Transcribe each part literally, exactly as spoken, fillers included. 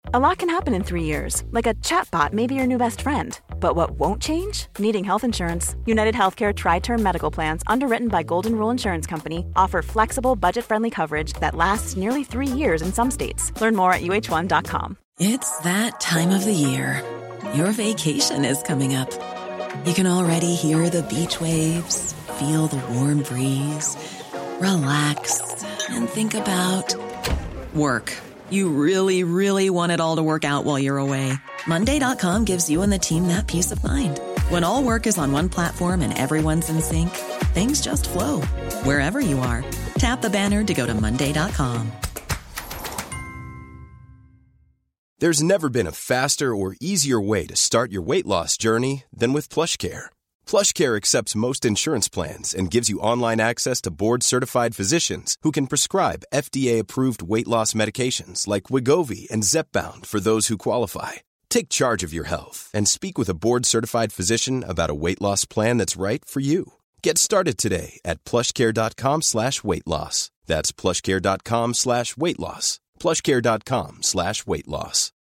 A lot can happen in three years, like a chatbot may be your new best friend. But what won't change? Needing health insurance. United Healthcare Tri-Term Medical Plans, underwritten by Golden Rule Insurance Company, offer flexible, budget-friendly coverage that lasts nearly three years in some states. Learn more at U H one dot com. It's that time of the year. Your vacation is coming up. You can already hear the beach waves, feel the warm breeze, relax, and think about work. You really, really want it all to work out while you're away. Monday dot com gives you and the team that peace of mind. When all work is on one platform and everyone's in sync, things just flow. Wherever you are, tap the banner to go to Monday dot com. There's never been a faster or easier way to start your weight loss journey than with PlushCare. PlushCare accepts most insurance plans and gives you online access to board-certified physicians who can prescribe F D A-approved weight loss medications like Wegovy and Zepbound for those who qualify. Take charge of your health and speak with a board-certified physician about a weight loss plan that's right for you. Get started today at plushcare.com slash weight loss. That's plushcare.com slash weight loss. plushcare.com slash weight loss.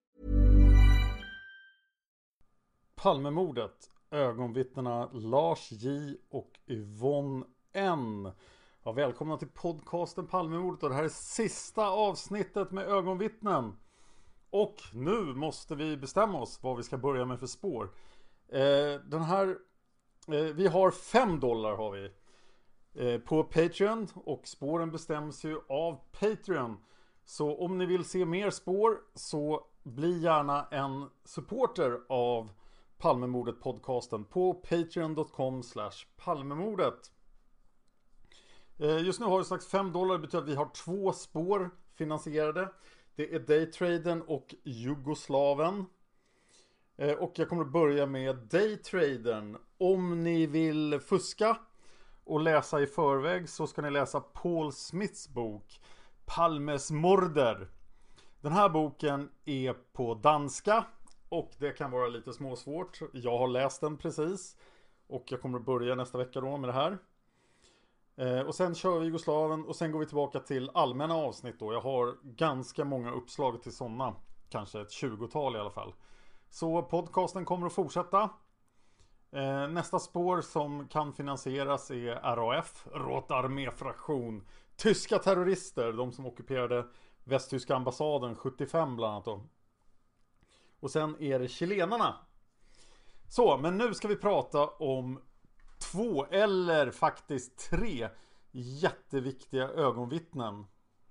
Palmemordet. Ögonvittnena Lars J och Yvonne N. Ja, välkomna till podcasten Palmemordet, och det här är sista avsnittet med ögonvittnen. Och nu måste vi bestämma oss vad vi ska börja med för spår. Eh, den här eh, vi har fem dollar har vi eh, på Patreon, och spåren bestäms ju av Patreon. Så om ni vill se mer spår så bli gärna en supporter av Palmemordet podcasten på patreon dot com slash palmemordet. Just nu har vi sagt fem dollar. Det betyder att vi har två spår finansierade. Det är Daytraden och Jugoslaven. Och jag kommer att börja med Daytraden. Om ni vill fuska och läsa i förväg så ska ni läsa Paul Smiths bok Palmes morder. Den här boken är på danska och det kan vara lite småsvårt. Jag har läst den precis och jag kommer att börja nästa vecka då med det här. Eh, och sen kör vi Jugoslaven och sen går vi tillbaka till allmänna avsnitt då. Jag har ganska många uppslag till sådana. Kanske ett tjugotal i alla fall. Så podcasten kommer att fortsätta. Eh, nästa spår som kan finansieras är R A F, Rote Armee-fraktion. Tyska terrorister, de som ockuperade västtyska ambassaden sjuttiofem bland annat då. Och sen är det chilenarna. Så, men nu ska vi prata om två eller faktiskt tre jätteviktiga ögonvittnen.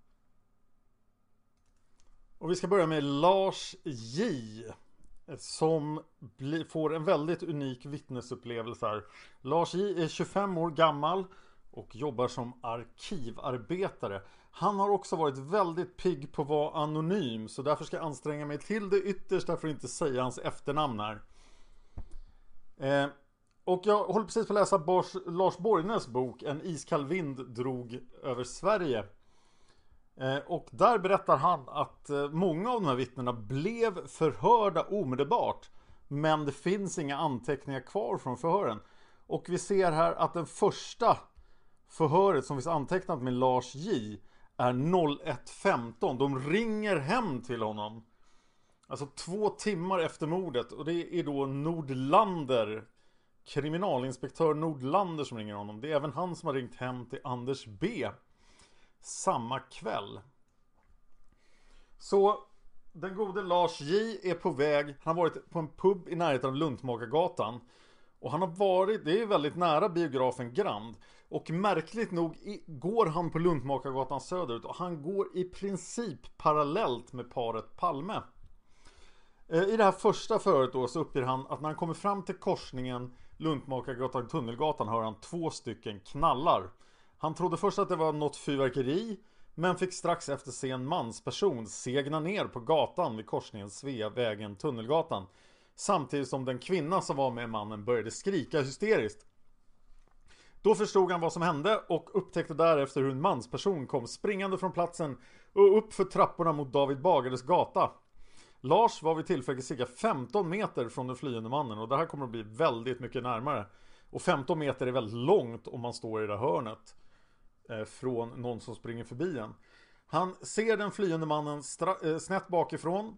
Och vi ska börja med Lars J, som bli, får en väldigt unik vittnesupplevelse här. Lars J är tjugofem år gammal och jobbar som arkivarbetare. Han har också varit väldigt pigg på att vara anonym, så därför ska jag anstränga mig till det yttersta för att inte säga hans efternamn här. Eh, och jag håller precis på att läsa Bors, Lars Borgnäs bok En iskall vind drog över Sverige. Eh, och där berättar han att eh, många av de här vittnena blev förhörda omedelbart, men det finns inga anteckningar kvar från förhören. Och vi ser här att den första förhöret som finns antecknat med Lars J är noll ett femton. De ringer hem till honom. Alltså två timmar efter mordet. Och det är då Nordlander, kriminalinspektör Nordlander, som ringer honom. Det är även han som har ringt hem till Anders B samma kväll. Så den gode Lars J är på väg. Han har varit på en pub i närheten av Luntmakargatan. Och han har varit, det är väldigt nära biografen Grand. Och märkligt nog går han på Luntmakargatan söderut. Och han går i princip parallellt med paret Palme. I det här första förhöret då så uppger han att när han kommer fram till korsningen Luntmakargatan Tunnelgatan hör han två stycken knallar. Han trodde först att det var något fyrverkeri, men fick strax efter se en mansperson segna ner på gatan vid korsningen Sveavägen Tunnelgatan. Samtidigt som den kvinna som var med mannen började skrika hysteriskt. Då förstod han vad som hände och upptäckte därefter hur en mansperson kom springande från platsen och upp för trapporna mot David Bagares gata. Lars var vid tillfället cirka femton meter från den flyende mannen, och det här kommer att bli väldigt mycket närmare. Och femton meter är väldigt långt om man står i det hörnet eh, från någon som springer förbi en. Han ser den flyende mannen stra- eh, snett bakifrån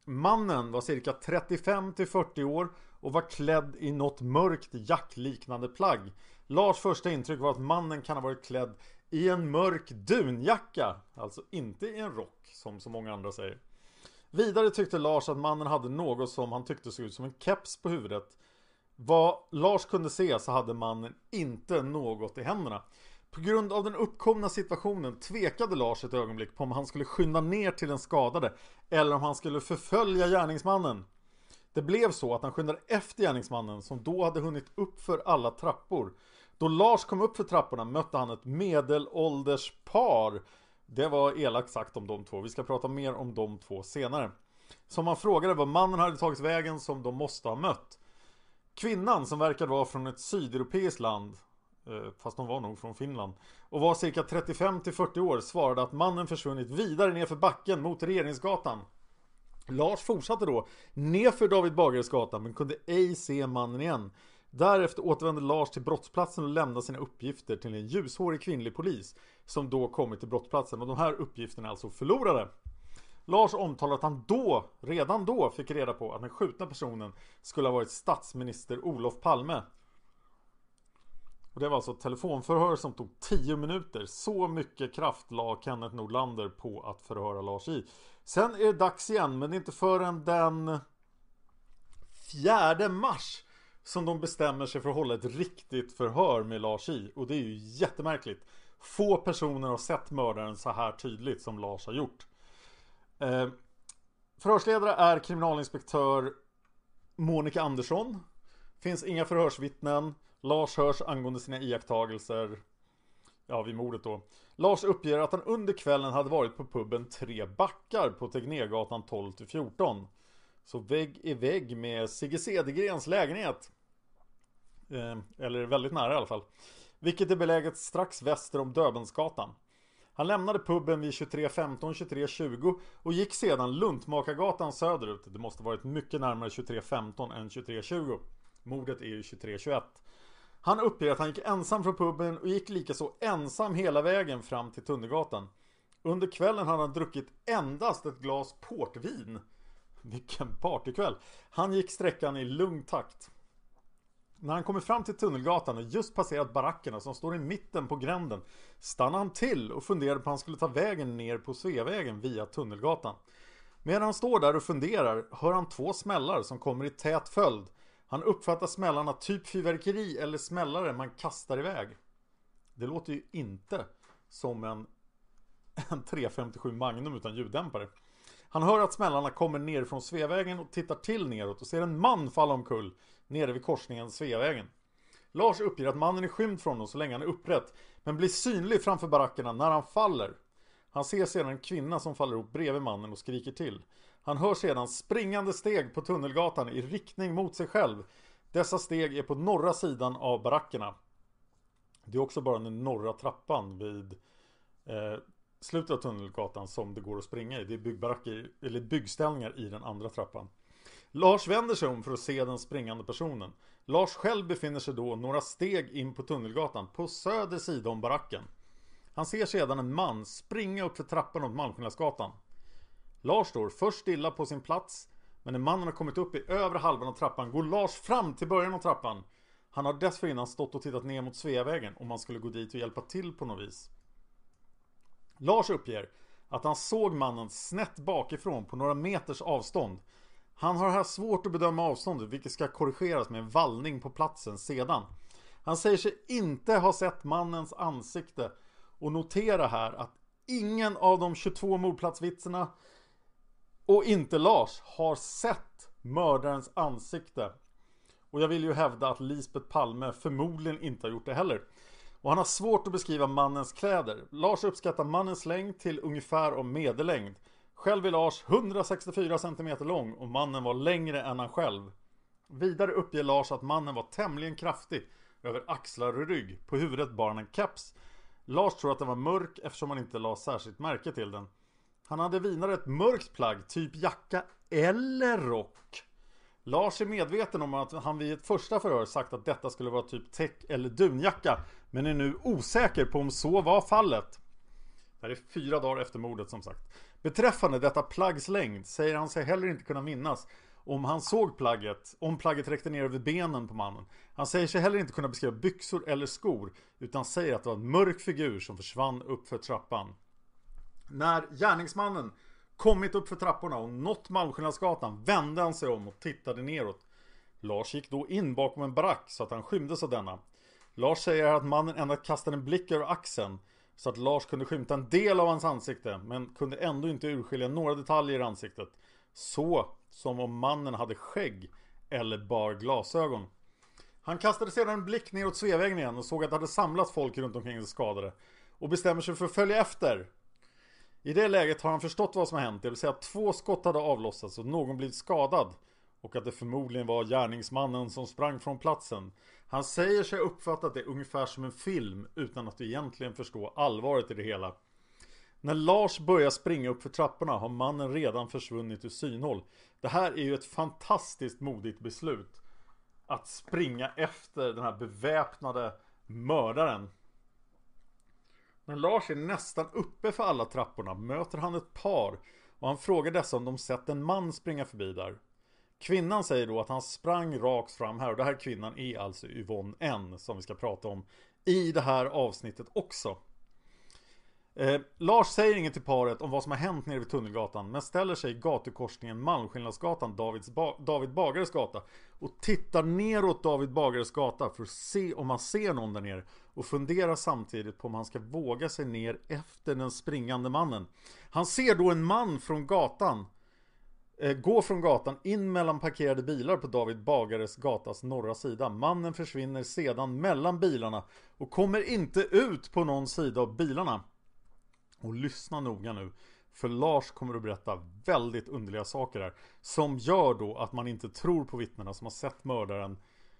Mannen var cirka trettiofem till fyrtio år och var klädd i något mörkt jackliknande plagg. Lars första intryck var att mannen kan ha varit klädd i en mörk dunjacka, alltså inte i en rock som så många andra säger. Vidare tyckte Lars att mannen hade något som han tyckte såg ut som en keps på huvudet. Vad Lars kunde se så hade mannen inte något i händerna. På grund av den uppkomna situationen tvekade Lars ett ögonblick på om han skulle skynda ner till den skadade eller om han skulle förfölja gärningsmannen. Det blev så att han skyndade efter gärningsmannen som då hade hunnit upp för alla trappor. Då Lars kom upp för trapporna mötte han ett medelålders par. Det var elakt sagt om de två. Vi ska prata mer om de två senare. Som man frågade vad mannen hade tagit vägen som de måste ha mött. Kvinnan, som verkade vara från ett sydeuropeiskt land, fast de var nog från Finland, och var cirka trettiofem till fyrtio år, svarade att mannen försvunnit vidare ner för backen mot Regeringsgatan. Lars fortsatte då nerför David Bagaresgatan men kunde ej se mannen igen. Därefter återvände Lars till brottsplatsen och lämnade sina uppgifter till en ljushårig kvinnlig polis som då kommit till brottsplatsen, och de här uppgifterna är alltså förlorade. Lars omtalade att han då, redan då fick reda på att den skjutna personen skulle ha varit statsminister Olof Palme. Och det var alltså ett telefonförhör som tog tio minuter. Så mycket kraft la Kenneth Nordlander på att förhöra Lars i. Sen är det dags igen, men det är inte förrän den fjärde mars som de bestämmer sig för att hålla ett riktigt förhör med Lars i. Och det är ju jättemärkligt. Få personer har sett mördaren så här tydligt som Lars har gjort. Eh, förhörsledare är kriminalinspektör Monica Andersson. Finns inga förhörsvittnen. Lars hörs angående sina iakttagelser. Ja, vid mordet då. Lars uppger att han under kvällen hade varit på puben Tre Backar på Tegnérgatan tolv till fjorton. Så vägg i vägg med Sigge Cedergrens lägenhet. Eh, eller väldigt nära i alla fall. Vilket är beläget strax väster om Döbensgatan. Han lämnade puben vid tjugotre femton till tjugotre tjugo och gick sedan Luntmakargatan söderut. Det måste varit mycket närmare tjugotre femton än tjugotre tjugo. Mordet är ju tjugotre tjugoett. Han uppger att han gick ensam från puben och gick lika så ensam hela vägen fram till Tunnelgatan. Under kvällen hade han druckit endast ett glas portvin. Vilken partykväll. Han gick sträckan i lugn takt. När han kommer fram till Tunnelgatan och just passerat barackerna som står i mitten på gränden stannar han till och funderade på att han skulle ta vägen ner på Sveavägen via Tunnelgatan. Medan han står där och funderar hör han två smällar som kommer i tät följd. Han uppfattar smällarna typ fyrverkeri eller smällare man kastar iväg. Det låter ju inte som en, en tre femtiosju Magnum utan ljuddämpare. Han hör att smällarna kommer ner från Sveavägen och tittar till neråt och ser en man falla omkull nere vid korsningen Sveavägen. Lars uppger att mannen är skymd från honom så länge han är upprätt, men blir synlig framför barackerna när han faller. Han ser sedan en kvinna som faller upp bredvid mannen och skriker till. Han hör sedan springande steg på Tunnelgatan i riktning mot sig själv. Dessa steg är på norra sidan av barackerna. Det är också bara den norra trappan vid eh, slutet av Tunnelgatan som det går att springa i. Det är byggbaracker, eller byggställningar i den andra trappan. Lars vänder sig om för att se den springande personen. Lars själv befinner sig då några steg in på Tunnelgatan på söder sida om baracken. Han ser sedan en man springa upp för trappan åt Malmskillnadsgatan. Lars står först stilla på sin plats, men när mannen har kommit upp i övre halvan av trappan går Lars fram till början av trappan. Han har dessförinnan stått och tittat ner mot Sveavägen om man skulle gå dit och hjälpa till på något vis. Lars uppger att han såg mannen snett bakifrån på några meters avstånd. Han har här svårt att bedöma avståndet, vilket ska korrigeras med en vallning på platsen sedan. Han säger sig inte ha sett mannens ansikte och notera här att ingen av de tjugotvå mordplatsvitserna och inte Lars har sett mördarens ansikte. Och jag vill ju hävda att Lisbeth Palme förmodligen inte har gjort det heller. Och han har svårt att beskriva mannens kläder. Lars uppskattar mannens längd till ungefär om medellängd. Själv är Lars hundrasextiofyra centimeter lång och mannen var längre än han själv. Vidare uppger Lars att mannen var tämligen kraftig över axlar och rygg. På huvudet bar han en keps. Lars tror att den var mörk eftersom han inte la särskilt märke till den. Han hade vidare ett mörkt plagg, typ jacka eller rock. Lars är medveten om att han vid ett första förhör sagt att detta skulle vara typ täck eller dunjacka, men är nu osäker på om så var fallet. Det här är fyra dagar efter mordet som sagt. Beträffande detta plaggs längd säger han sig heller inte kunna minnas om han såg plagget, om plagget räckte ner över benen på mannen. Han säger sig heller inte kunna beskriva byxor eller skor, utan säger att det var en mörk figur som försvann upp för trappan. När gärningsmannen kommit upp för trapporna och nått Malmskillnadsgatan vände han sig om och tittade neråt. Lars gick då in bakom en barack så att han skymdes av denna. Lars säger att mannen endast kastade en blick över axeln så att Lars kunde skymta en del av hans ansikte, men kunde ändå inte urskilja några detaljer i ansiktet. Så som om mannen hade skägg eller bar glasögon. Han kastade sedan en blick ner åt Sveavägen igen och såg att det hade samlats folk runt omkring de skadade och bestämmer sig för att följa efter. I det läget har han förstått vad som har hänt, det vill säga att två skott hade avlossats och någon blivit skadad och att det förmodligen var gärningsmannen som sprang från platsen. Han säger sig uppfattat det ungefär som en film utan att egentligen förstå allvaret i det hela. När Lars börjar springa upp för trapporna har mannen redan försvunnit ur synhåll. Det här är ju ett fantastiskt modigt beslut. Att springa efter den här beväpnade mördaren. När Lars är nästan uppe för alla trapporna möter han ett par och han frågar dessa om de sett en man springa förbi där. Kvinnan säger då att han sprang rakt fram här, och det här kvinnan är alltså Yvonne N som vi ska prata om i det här avsnittet också. Eh, Lars säger inget till paret om vad som har hänt nere vid Tunnelgatan, men ställer sig i gatukorsningen Malmskillnadsgatan, Davids ba- David Bagares gata, och tittar neråt David Bagares gata för att se om man ser någon där nere, och funderar samtidigt på om han ska våga sig ner efter den springande mannen. Han ser då en man från gatan eh, gå från gatan in mellan parkerade bilar på David Bagares gatas norra sida. Mannen försvinner sedan mellan bilarna och kommer inte ut på någon sida av bilarna. Och lyssna noga nu, för Lars kommer att berätta väldigt underliga saker här, som gör då att man inte tror på vittnena som har sett mördaren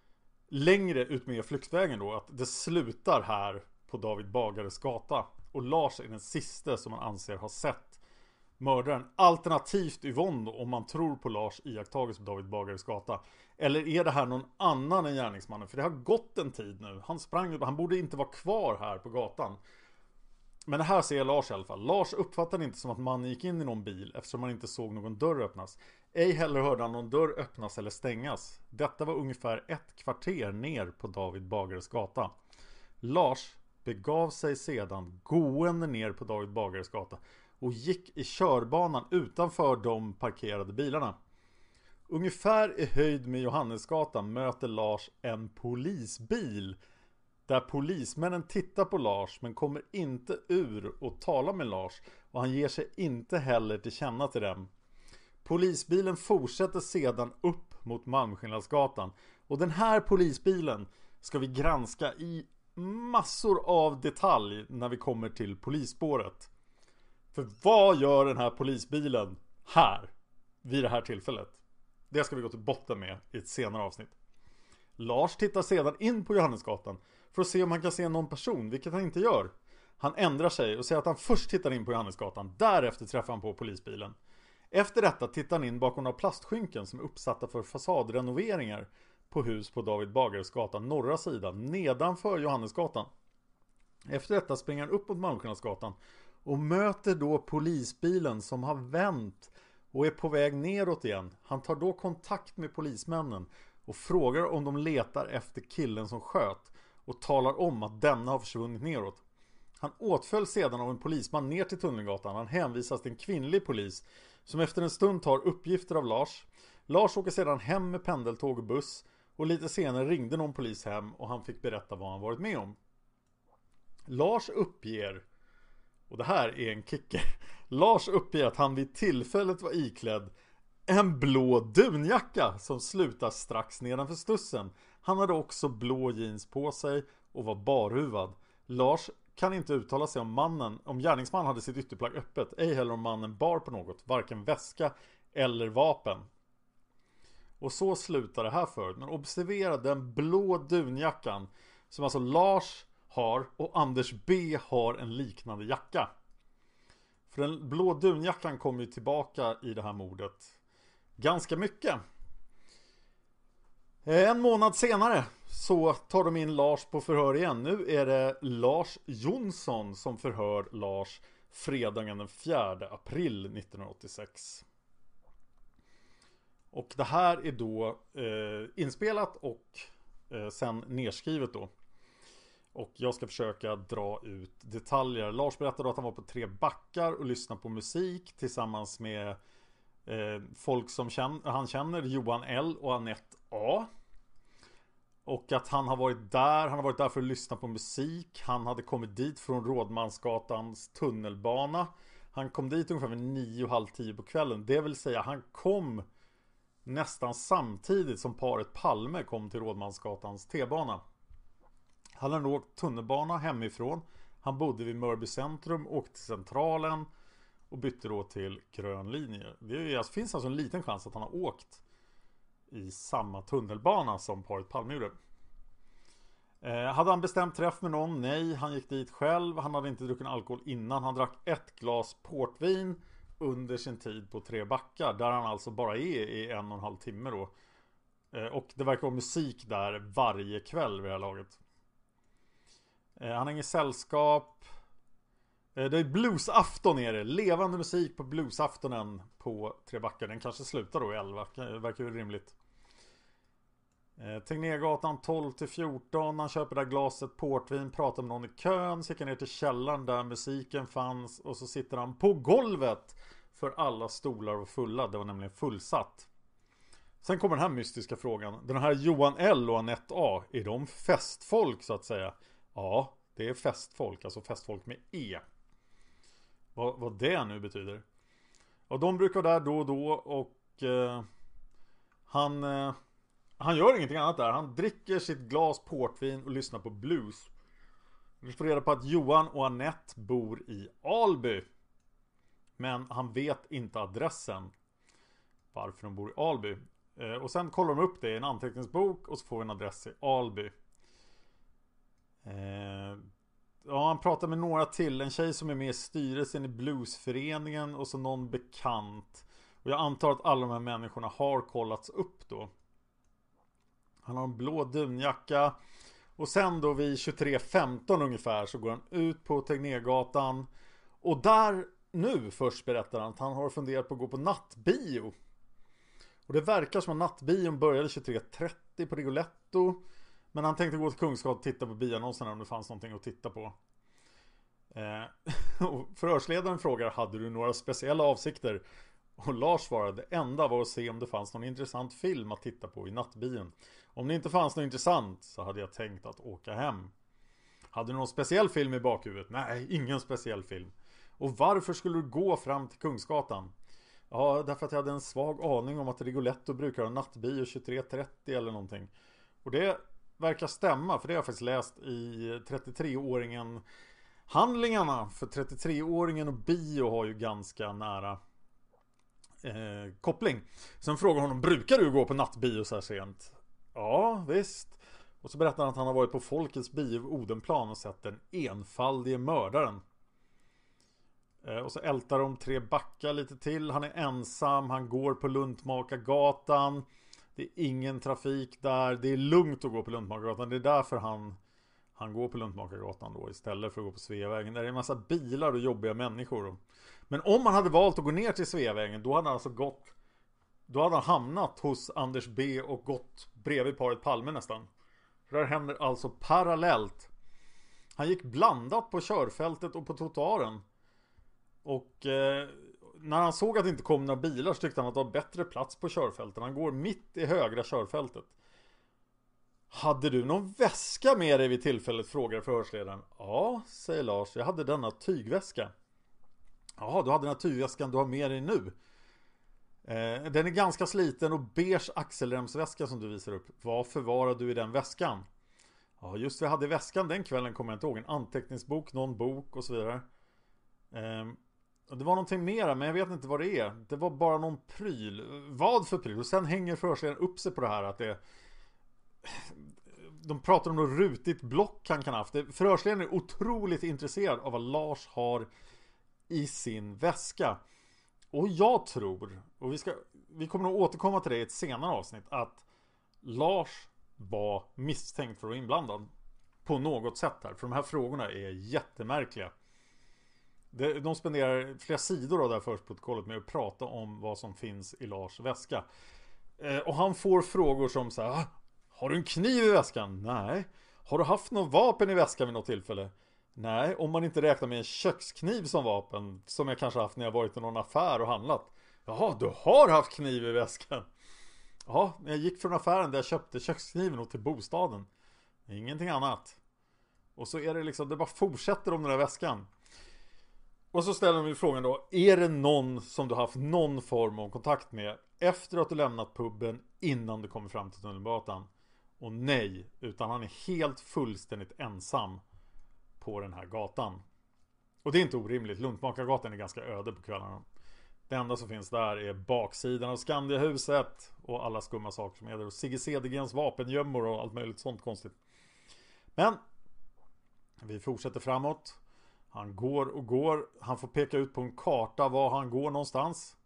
längre ut med flyktvägen då, att det slutar här på David Bagares gata. Och Lars är den sista som man anser har sett mördaren, alternativt Yvonne då, om man tror på Lars iakttagelse på David Bagares gata. Eller är det här någon annan än gärningsmannen? För det har gått en tid nu, han sprang, han borde inte vara kvar här på gatan. Men det här ser Lars i alla fall. Lars uppfattade inte som att mannen gick in i någon bil eftersom man inte såg någon dörr öppnas. Ej heller hörde han någon dörr öppnas eller stängas. Detta var ungefär ett kvarter ner på David Bagares gata. Lars begav sig sedan gående ner på David Bagares gata och gick i körbanan utanför de parkerade bilarna. Ungefär i höjd med Johannesgatan möter Lars en polisbil, där polismännen tittar på Lars men kommer inte ur och talar med Lars, och han ger sig inte heller till känna till dem. Polisbilen fortsätter sedan upp mot Malmskillnadsgatan, och den här polisbilen ska vi granska i massor av detalj när vi kommer till polisspåret. För vad gör den här polisbilen här vid det här tillfället? Det ska vi gå till botten med i ett senare avsnitt. Lars tittar sedan in på Johannesgatan för att se om han kan se någon person, vilket han inte gör. Han ändrar sig och säger att han först tittar in på Johannesgatan, därefter träffar han på polisbilen. Efter detta tittar han in bakom några plastskynken som är uppsatta för fasadrenoveringar på hus på David Bagares gata norra sidan, nedanför Johannesgatan. Efter detta springer han upp mot Malmskillnadsgatan och möter då polisbilen som har vänt och är på väg neråt igen. Han tar då kontakt med polismännen och frågar om de letar efter killen som sköt, och talar om att denna har försvunnit neråt. Han åtföljs sedan av en polisman ner till Tunnelgatan. Han hänvisas till en kvinnlig polis som efter en stund tar uppgifter av Lars. Lars åker sedan hem med pendeltåg och buss, och lite senare ringde någon polis hem och han fick berätta vad han varit med om. Lars uppger, och det här är en kicker, Lars uppger att han vid tillfället var iklädd en blå dunjacka som slutar strax nedanför stussen. Han hade också blå jeans på sig och var barhuvad. Lars kan inte uttala sig om mannen, om gärningsmannen hade sitt ytterplagg öppet, ej heller om mannen bar på något, varken väska eller vapen. Och så slutar det här för. Men observera den blå dunjackan som alltså Lars har, och Anders B har en liknande jacka. För den blå dunjackan kommer ju tillbaka i det här mordet ganska mycket. En månad senare så tar de in Lars på förhör igen. Nu är det Lars Jonsson som förhör Lars fredagen den fjärde april nittonhundraåttiosex. Och det här är då eh, inspelat och eh, sen nedskrivet då. Och jag ska försöka dra ut detaljer. Lars berättade att han var på Tre Backar och lyssnade på musik tillsammans med eh, folk som känner, han känner, Johan L och Anette A. Och att han har varit där, han har varit där för att lyssna på musik. Han hade kommit dit från Rådmansgatans tunnelbana. Han kom dit ungefär vid nio, halv tio på kvällen. Det vill säga, han kom nästan samtidigt som paret Palme kom till Rådmansgatans T-bana. Han hade åkt tunnelbana hemifrån. Han bodde vid Mörby centrum, åkte till Centralen och bytte då till grön linje. Det är, alltså, finns alltså en liten chans att han har åkt i samma tunnelbana som paret Palme gjorde. Eh, hade han bestämt träff med någon? Nej, han gick dit själv. Han hade inte druckit alkohol innan. Han drack ett glas portvin under sin tid på Tre Backar, där han alltså bara är i en och en halv timme då. Eh, och det verkar vara musik där varje kväll vid det här laget. Eh, han har inget sällskap. Eh, det är bluesafton är det. Levande musik på bluesaftonen på Tre Backar. Den kanske slutar då i elva. Det verkar ju rimligt. Eh, Tegnérgatan tolv till fjorton. Han köper där glaset portvin. Pratar med någon i kön. Så gick han ner till källaren där musiken fanns. Och så sitter han på golvet. För alla stolar var fulla. Det var nämligen fullsatt. Sen kommer den här mystiska frågan. Den här Johan L och Anette A. Är de festfolk så att säga? Ja, det är festfolk. Alltså festfolk med E. Vad, vad det nu betyder. Och de brukar vara där då och då. Och eh, han, eh, han gör ingenting annat där. Han dricker sitt glas portvin och lyssnar på blues. Vi får reda på att Johan och Anette bor i Alby. Men han vet inte adressen. Varför de bor i Alby. eh, Och sen kollar de upp det i en anteckningsbok. Och så får vi en adress i Alby. Eh, ja, han pratar med några till. En tjej som är med i styrelsen i bluesföreningen. Och så någon bekant. Och jag antar att alla de här människorna har kollats upp då. Han har en blå dunjacka. Och sen då vid tjugotre femton ungefär så går han ut på Tegnérgatan. Och där nu först berättar han att han har funderat på att gå på nattbio. Och det verkar som att nattbion började tjugotre trettio på Rigoletto. Men han tänkte gå till Kungsgatan och titta på bioannonserna om det fanns någonting att titta på. Eh, och förhörsledaren frågar, hade du några speciella avsikter? Och Lars svarade, det enda var att se om det fanns någon intressant film att titta på i nattbion. Om det inte fanns något intressant så hade jag tänkt att åka hem. Hade du någon speciell film i bakhuvudet? Nej, ingen speciell film. Och varför skulle du gå fram till Kungsgatan? Ja, därför att jag hade en svag aning om att Rigoletto brukar ha nattbio tjugotre trettio eller någonting. Och det verkar stämma, för det har jag faktiskt läst i trettiotre-åringen handlingarna. För trettiotre-åringen och bio har ju ganska nära eh, koppling. Sen frågar honom, brukar du gå på nattbio så här sent? Ja, visst. Och så berättar han att han har varit på Folkets bio i Odenplan och sett den enfaldige mördaren. Eh, och så ältar de Tre Backar lite till. Han är ensam, han går på Luntmakargatan. Det är ingen trafik där. Det är lugnt att gå på Luntmakargatan. Det är därför han, han går på Luntmakargatan då istället för att gå på Sveavägen. Där är en massa bilar och jobbiga människor. Men om man hade valt att gå ner till Sveavägen, då hade han alltså gått, då hade han hamnat hos Anders B och gått bredvid paret Palme nästan. För där händer alltså parallellt. Han gick blandat på körfältet och på trottoaren. Och eh, när han såg att det inte kom några bilar så tyckte han att det var bättre plats på körfältet. Han går mitt i högra körfältet. Hade du någon väska med dig vid tillfället, frågar förhörsledaren. Ja, säger Lars, jag hade denna tygväska. Ja, du hade den här tygväskan du har med dig nu. eh, Den är ganska sliten och beige axelremsväska som du visar upp. Vad förvarar du i den väskan? Ja, just det, jag hade väskan den kvällen, kommer jag inte ihåg. En anteckningsbok, någon bok och så vidare. eh, Och det var någonting mer, men jag vet inte vad det är. Det var bara någon pryl. Vad för pryl? Och sen hänger förhörsledaren upp sig på det här att det... De pratar om något rutigt block han kan ha haft. Förhörsledaren är otroligt intresserad av vad Lars har i sin väska. Och jag tror, och vi, ska, vi kommer nog återkomma till det i ett senare avsnitt, att Lars var misstänkt för att vara inblandad på något sätt här. För de här frågorna är jättemärkliga. De spenderar flera sidor av det här förhörsprotokollet med att prata om vad som finns i Lars väska. Och han får frågor som så här: har du en kniv i väskan? Nej. Har du haft något vapen i väskan vid något tillfälle? Nej, om man inte räknar med en kökskniv som vapen, som jag kanske haft när jag varit i någon affär och handlat. Jaha, du har haft kniv i väskan. Ja, när jag gick från affären där jag köpte kökskniven och till bostaden. Ingenting annat. Och så är det liksom, det bara fortsätter om den där väskan. Och så ställer de ju frågan då: är det någon som du haft någon form av kontakt med efter att du lämnat puben innan du kommer fram till Tunnelgatan? Och nej, utan han är helt fullständigt ensam på den här gatan. Och det är inte orimligt, Luntmakargatan är ganska öde på kvällarna. Det enda som finns där är baksidan av Skandiahuset och alla skumma saker som är där. Och Sigge Cedergrens vapengömmor och allt möjligt sånt konstigt. Men vi fortsätter framåt. Han går och går. Han får peka ut på en karta var han går någonstans.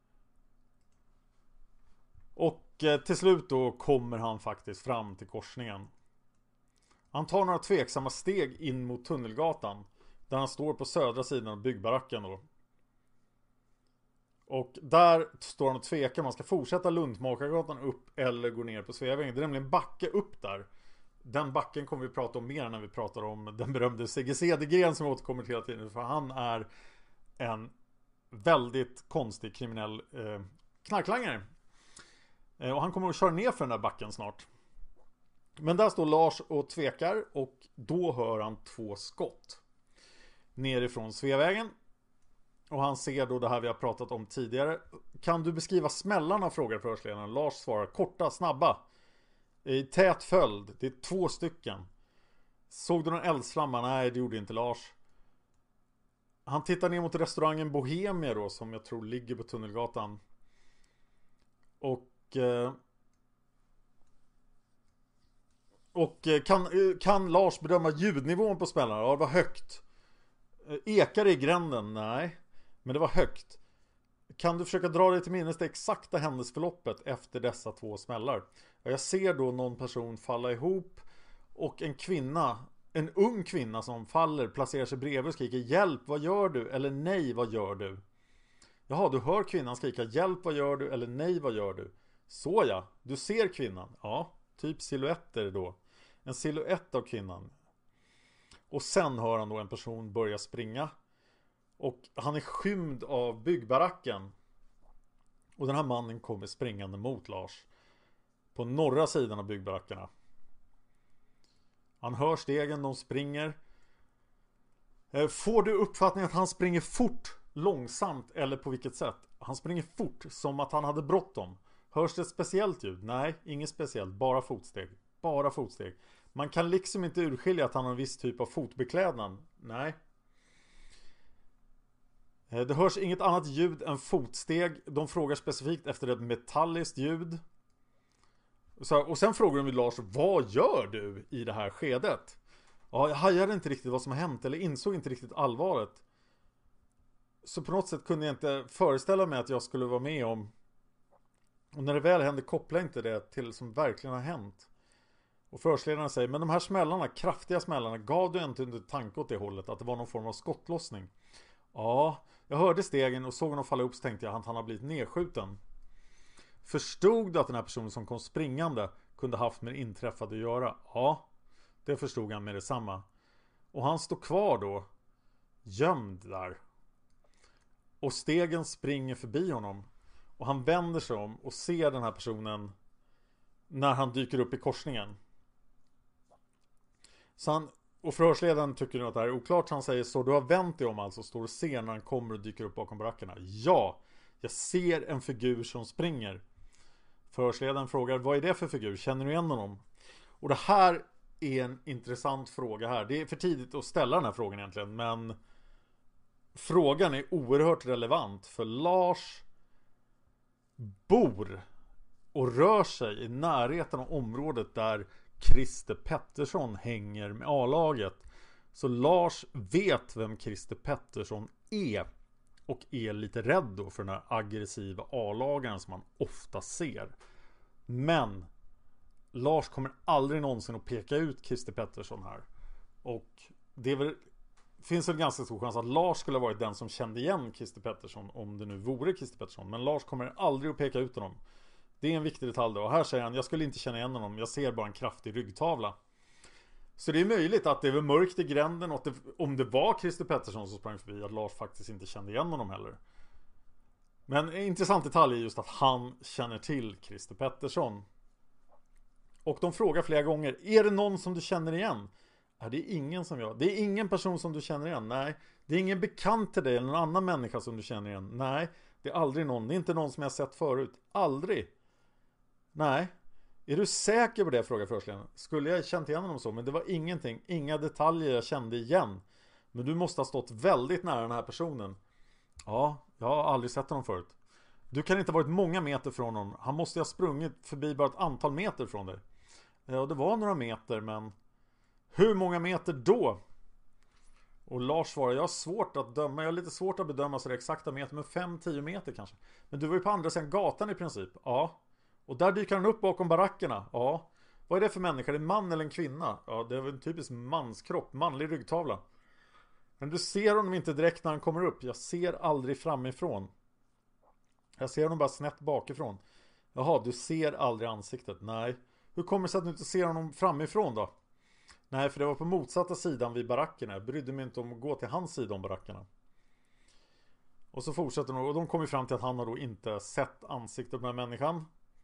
Och eh, till slut då kommer han faktiskt fram till korsningen. Han tar några tveksamma steg in mot Tunnelgatan, där han står på södra sidan av byggbaracken då. Och där står han och tvekar om man ska fortsätta Luntmakargatan upp eller gå ner på Sveavägen. Det är nämligen backe upp där. Den backen kommer vi prata om mer när vi pratar om den berömde Sigge Cedergren som återkommer hela tiden. För han är en väldigt konstig kriminell eh, knarklangare. Eh, och han kommer att köra ner för den där backen snart. Men där står Lars och tvekar och då hör han två skott nerifrån Sveavägen. Och han ser då det här vi har pratat om tidigare. Kan du beskriva smällarna, frågar förhörsledaren. Lars svarar: korta, snabba. I tät följd. Det är två stycken. Såg du någon eldsflamma? Nej, det gjorde inte Lars. Han tittar ner mot restaurangen Bohemia då, som jag tror ligger på Tunnelgatan. Och eh, Och kan, kan Lars bedöma ljudnivån på smällarna? Ja, det var högt. Ekar i gränden? Nej, men det var högt. Kan du försöka dra dig till minnes det exakta händelseförloppet efter dessa två smällar? Jag ser då någon person falla ihop och en kvinna, en ung kvinna som faller, placerar sig bredvid och skriker: hjälp, vad gör du? Eller nej, vad gör du? Jaha, du hör kvinnan skrika: hjälp, vad gör du? Eller nej, vad gör du? Så ja, du ser kvinnan. Ja, typ silhuetter då. En silhuett av kvinnan. Och sen hör han då en person börja springa. Och han är skymd av byggbaracken. Och den här mannen kommer springande mot Lars. På norra sidan av byggbarackerna. Han hör stegen, de springer. Får du uppfattningen att han springer fort, långsamt eller på vilket sätt? Han springer fort, som att han hade bråttom. Hörs det ett speciellt ljud? Nej, inget speciellt, bara fotsteg. Bara fotsteg. Man kan liksom inte urskilja att han har en viss typ av fotbeklädnad. Nej. Det hörs inget annat ljud än fotsteg. De frågar specifikt efter ett metalliskt ljud. Och sen frågar de Lars: vad gör du i det här skedet? Ja, jag hajade inte riktigt vad som har hänt, eller insåg inte riktigt allvaret. Så på något sätt kunde jag inte föreställa mig att jag skulle vara med om. Och när det väl hände kopplar inte det till som verkligen har hänt. Och förhörsledaren säger: men de här smällarna, kraftiga smällarna, gav du inte under tanke åt det hållet att det var någon form av skottlossning? Ja, jag hörde stegen och såg honom falla upp, så tänkte jag att han har blivit nedskjuten. Förstod du att den här personen som kom springande kunde haft med det inträffade att göra? Ja, det förstod han med detsamma. Och han står kvar då, gömd där. Och stegen springer förbi honom. Och han vänder sig om och ser den här personen när han dyker upp i korsningen. Så han, och förhörsledaren tycker att det här är oklart, så han säger: så du har vänt dig om alltså, står och ser när han kommer och dyker upp bakom barackerna? Ja, jag ser en figur som springer. Förhörsledaren frågar: vad är det för figur? Känner du igen honom? Och det här är en intressant fråga här. Det är för tidigt att ställa den här frågan egentligen, men frågan är oerhört relevant, för Lars bor och rör sig i närheten av området där Christer Pettersson hänger med A-laget. Så Lars vet vem Christer Pettersson är och är lite rädd då för den här aggressiva A-lagaren som man ofta ser. Men Lars kommer aldrig någonsin att peka ut Christer Pettersson här. Och det är väl finns det en ganska stor chans att Lars skulle ha varit den som kände igen Christer Pettersson om det nu vore Christer Pettersson. Men Lars kommer aldrig att peka ut honom. Det är en viktig detalj då. Och här säger han, jag skulle inte känna igen honom. Jag ser bara en kraftig ryggtavla. Så det är möjligt att det var mörkt i gränden och att det, om det var Christer Pettersson som sprang förbi, att Lars faktiskt inte kände igen honom heller. Men en intressant detalj är just att han känner till Christer Pettersson. Och de frågar flera gånger, är det någon som du känner igen? Nej, det är ingen som jag. Det är ingen person som du känner igen. Nej, det är ingen bekant till dig eller någon annan människa som du känner igen. Nej, det är aldrig någon. Det är inte någon som jag sett förut. Aldrig. Nej. Är du säker på det, frågar förhörsledaren. Skulle jag känt igen honom så, men det var ingenting. Inga detaljer jag kände igen. Men du måste ha stått väldigt nära den här personen. Ja, jag har aldrig sett honom förut. Du kan inte ha varit många meter från honom. Han måste ha sprungit förbi bara ett antal meter från dig. Ja, det var några meter, men hur många meter då? Och Lars svarar, jag har svårt att döma. Jag har lite svårt att bedöma så det exakta meter, men fem till tio meter kanske. Men du var ju på andra sidan gatan i princip. Ja. Och där dyker han upp bakom barackerna. Ja. Vad är det för människa? Är det en man eller en kvinna? Ja, det är väl en typisk manskropp. Manlig ryggtavla. Men du ser honom inte direkt när han kommer upp. Jag ser aldrig framifrån. Jag ser honom bara snett bakifrån. Jaha, du ser aldrig ansiktet. Nej. Hur kommer det sig att du inte ser honom framifrån då? Nej, för det var på motsatta sidan vid barackerna. Jag brydde mig inte om att gå till hans sida om barackerna. Och så fortsätter de, och de kommer fram till att han har då inte sett ansiktet på den här människan.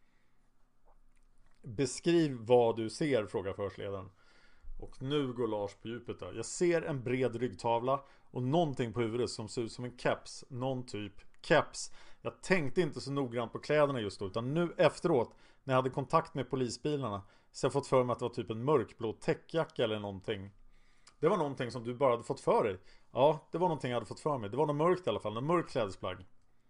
Beskriv vad du ser, frågar förhörsledaren. Och nu går Lars på djupet där. Jag ser en bred ryggtavla och någonting på huvudet som ser ut som en keps. Någon typ keps. Jag tänkte inte så noggrant på kläderna just då, utan nu efteråt när jag hade kontakt med polisbilarna så jag fått för mig att det var typ en mörkblå täckjacka eller någonting. Det var någonting som du bara hade fått för dig. Ja, det var någonting jag hade fått för mig. Det var något mörkt i alla fall, något mörkt klädesplagg.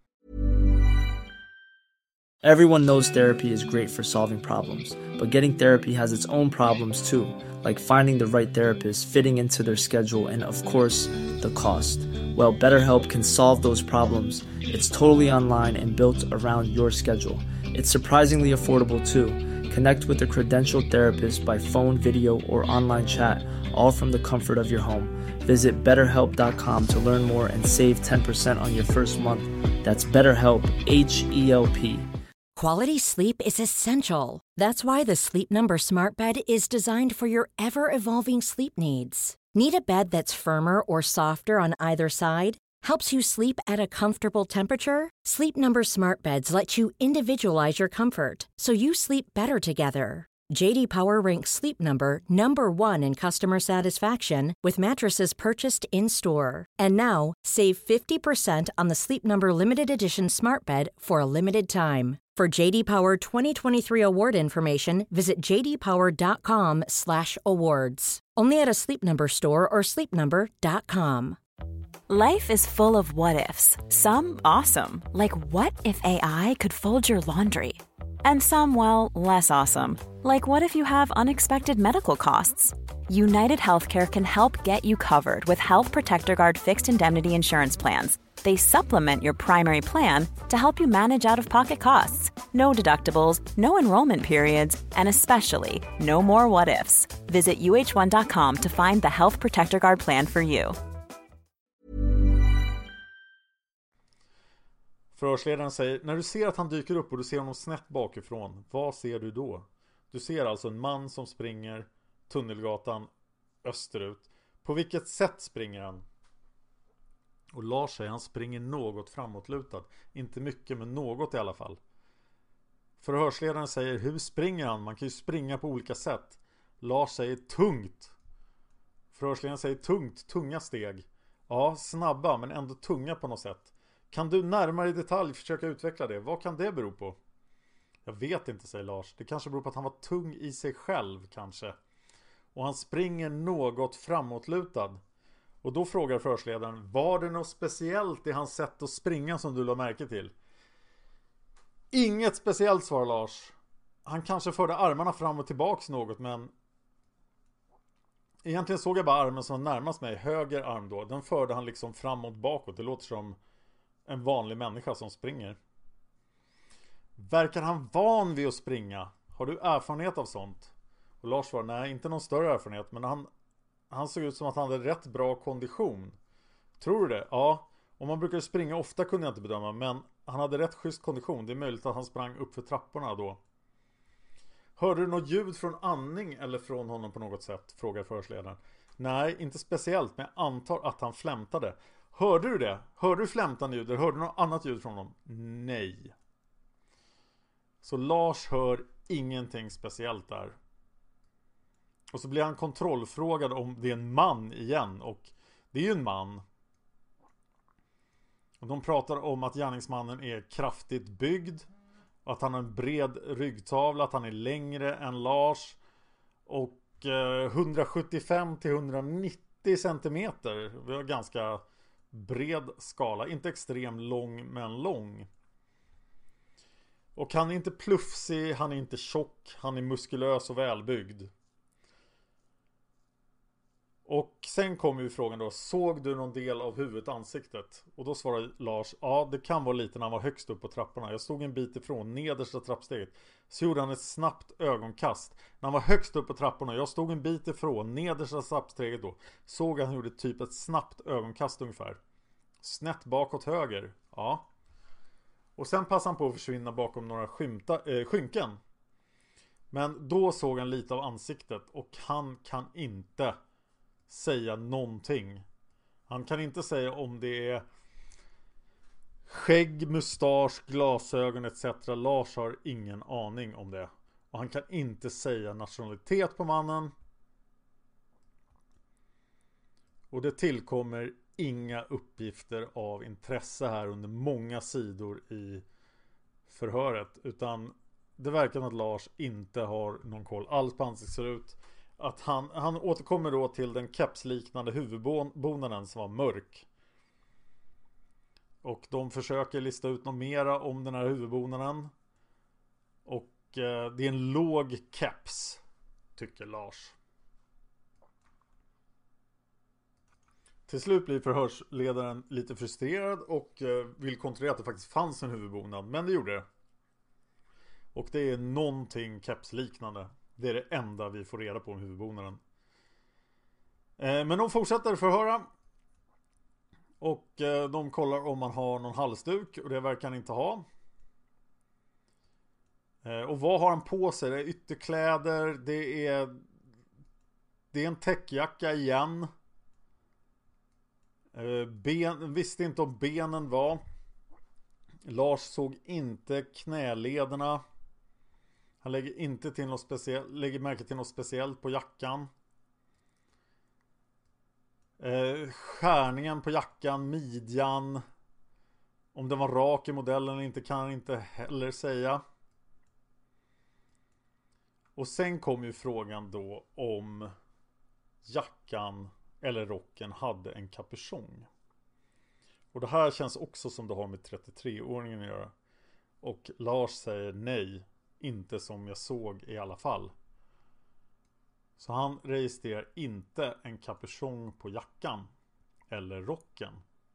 Everyone knows therapy is great for solving problems, but getting therapy has its own problems too, like finding the right therapist, fitting into their schedule, and of course, the cost. Well, BetterHelp can solve those problems. It's totally online and built around your schedule. It's surprisingly affordable too. Connect with a credentialed therapist by phone, video, or online chat, all from the comfort of your home. Visit better help dot com to learn more and save ten percent on your first month. That's BetterHelp, H E L P. Quality sleep is essential. That's why the Sleep Number Smart Bed is designed for your ever-evolving sleep needs. Need a bed that's firmer or softer on either side? Helps you sleep at a comfortable temperature? Sleep Number Smart Beds let you individualize your comfort, so you sleep better together. J D Power ranks Sleep Number number one in customer satisfaction with mattresses purchased in-store. And now, save fifty percent on the Sleep Number Limited Edition Smart Bed for a limited time. For J D Power twenty twenty-three award information, visit j d power dot com slash awards. Only at a Sleep Number store or sleep number dot com. Life is full of what-ifs. Some awesome, like what if A I could fold your laundry? And some, well, less awesome, like what if you have unexpected medical costs? United Healthcare can help get you covered with Health Protector Guard fixed indemnity insurance plans. They supplement your primary plan to help you manage out-of-pocket costs. No deductibles, no enrollment periods, and especially no more what-ifs. Visit u h one dot com to find the Health Protector Guard plan for you. Förhörsledaren säger, när du ser att han dyker upp och du ser honom snett bakifrån, vad ser du då? Du ser alltså en man som springer Tunnelgatan österut. På vilket sätt springer han? Och Lars säger, han springer något framåtlutad. Inte mycket, men något i alla fall. Förhörsledaren säger, hur springer han? Man kan ju springa på olika sätt. Lars säger, tungt. Förhörsledaren säger, tungt, tunga steg. Ja, snabba, men ändå tunga på något sätt. Kan du närmare i detalj försöka utveckla det? Vad kan det bero på? Jag vet inte, säger Lars. Det kanske beror på att han var tung i sig själv, kanske. Och han springer något framåtlutad. Och då frågar förhörsledaren, var det något speciellt i hans sätt att springa som du la märke till? Inget speciellt, svarar Lars. Han kanske förde armarna fram och tillbaks något, men egentligen såg jag bara armen som var närmast mig, höger arm då. Den förde han liksom framåt bakåt. Det låter som en vanlig människa som springer. Verkar han van vid att springa? Har du erfarenhet av sånt? Och Lars svarar, nej, inte någon större erfarenhet, men han han såg ut som att han hade rätt bra kondition. Tror du det? Ja. Om man brukar springa ofta kunde jag inte bedöma, men han hade rätt schysst kondition. Det är möjligt att han sprang upp för trapporna då. Hörde du något ljud från andning eller från honom på något sätt? Frågar förhörsledaren. Nej, inte speciellt, men jag antar att han flämtade. Hörde du det? Hörde du flämtande ljud? Eller hörde du något annat ljud från honom? Nej. Så Lars hör ingenting speciellt där. Och så blir han kontrollfrågad om det är en man igen. Och det är ju en man. Och de pratar om att gärningsmannen är kraftigt byggd. Och att han har en bred ryggtavla. Att han är längre än Lars. Och eh, hundrasjuttiofem till hundranittio centimeter. Vi har ganska bred skala. Inte extremt lång, men lång. Och han är inte plufsig, han är inte tjock. Han är muskulös och välbyggd. Och sen kommer ju frågan då, såg du någon del av huvudet, ansiktet? Och då svarar Lars, ja det kan vara lite när han var högst upp på trapporna. Jag stod en bit ifrån nedersta trappsteget. Så gjorde han ett snabbt ögonkast. När han var högst upp på trapporna, jag stod en bit ifrån nedersta trappsteget då. Såg han gjorde typ ett snabbt ögonkast ungefär. Snett bakåt höger, ja. Och sen passade han på att försvinna bakom några skymta, äh, skynken. Men då såg han lite av ansiktet. Och han kan inte säga någonting. Han kan inte säga om det är skägg, mustasch, glasögon et cetera. Lars har ingen aning om det. Och han kan inte säga nationalitet på mannen. Och det tillkommer inga uppgifter av intresse här under många sidor i förhöret. Utan det verkar att Lars inte har någon koll alls på ansiktet ser ut. Att han, han återkommer då till den kepsliknande huvudbonaden som var mörk. Och de försöker lista ut något mera om den här huvudbonaden. Och eh, det är en låg keps, tycker Lars. Till slut blir förhörsledaren lite frustrerad och eh, vill kontrollera att det faktiskt fanns en huvudbonad. Men det gjorde det. Och det är någonting kepsliknande. Det är det enda vi får reda på om huvudbonaden. Eh, men de fortsätter förhöra. Och eh, de kollar om man har någon halsduk. Och det verkar han inte ha. Eh, och vad har han på sig? Det är ytterkläder. Det är Det är en täckjacka igen. Eh, ben, visste inte om benen var. Lars såg inte knälederna. Han lägger inte till något speciellt, lägger märke till något speciellt på jackan. Eh, skärningen på jackan, midjan. Om den var rak i modellen eller inte kan han inte heller säga. Och sen kom ju frågan då om jackan eller rocken hade en kapuschong. Och det här känns också som det har med trettiotre-åringen att göra. Och Lars säger nej. Inte som jag såg i alla fall. Så han registrerar inte en kapuschong på jackan. Eller rocken.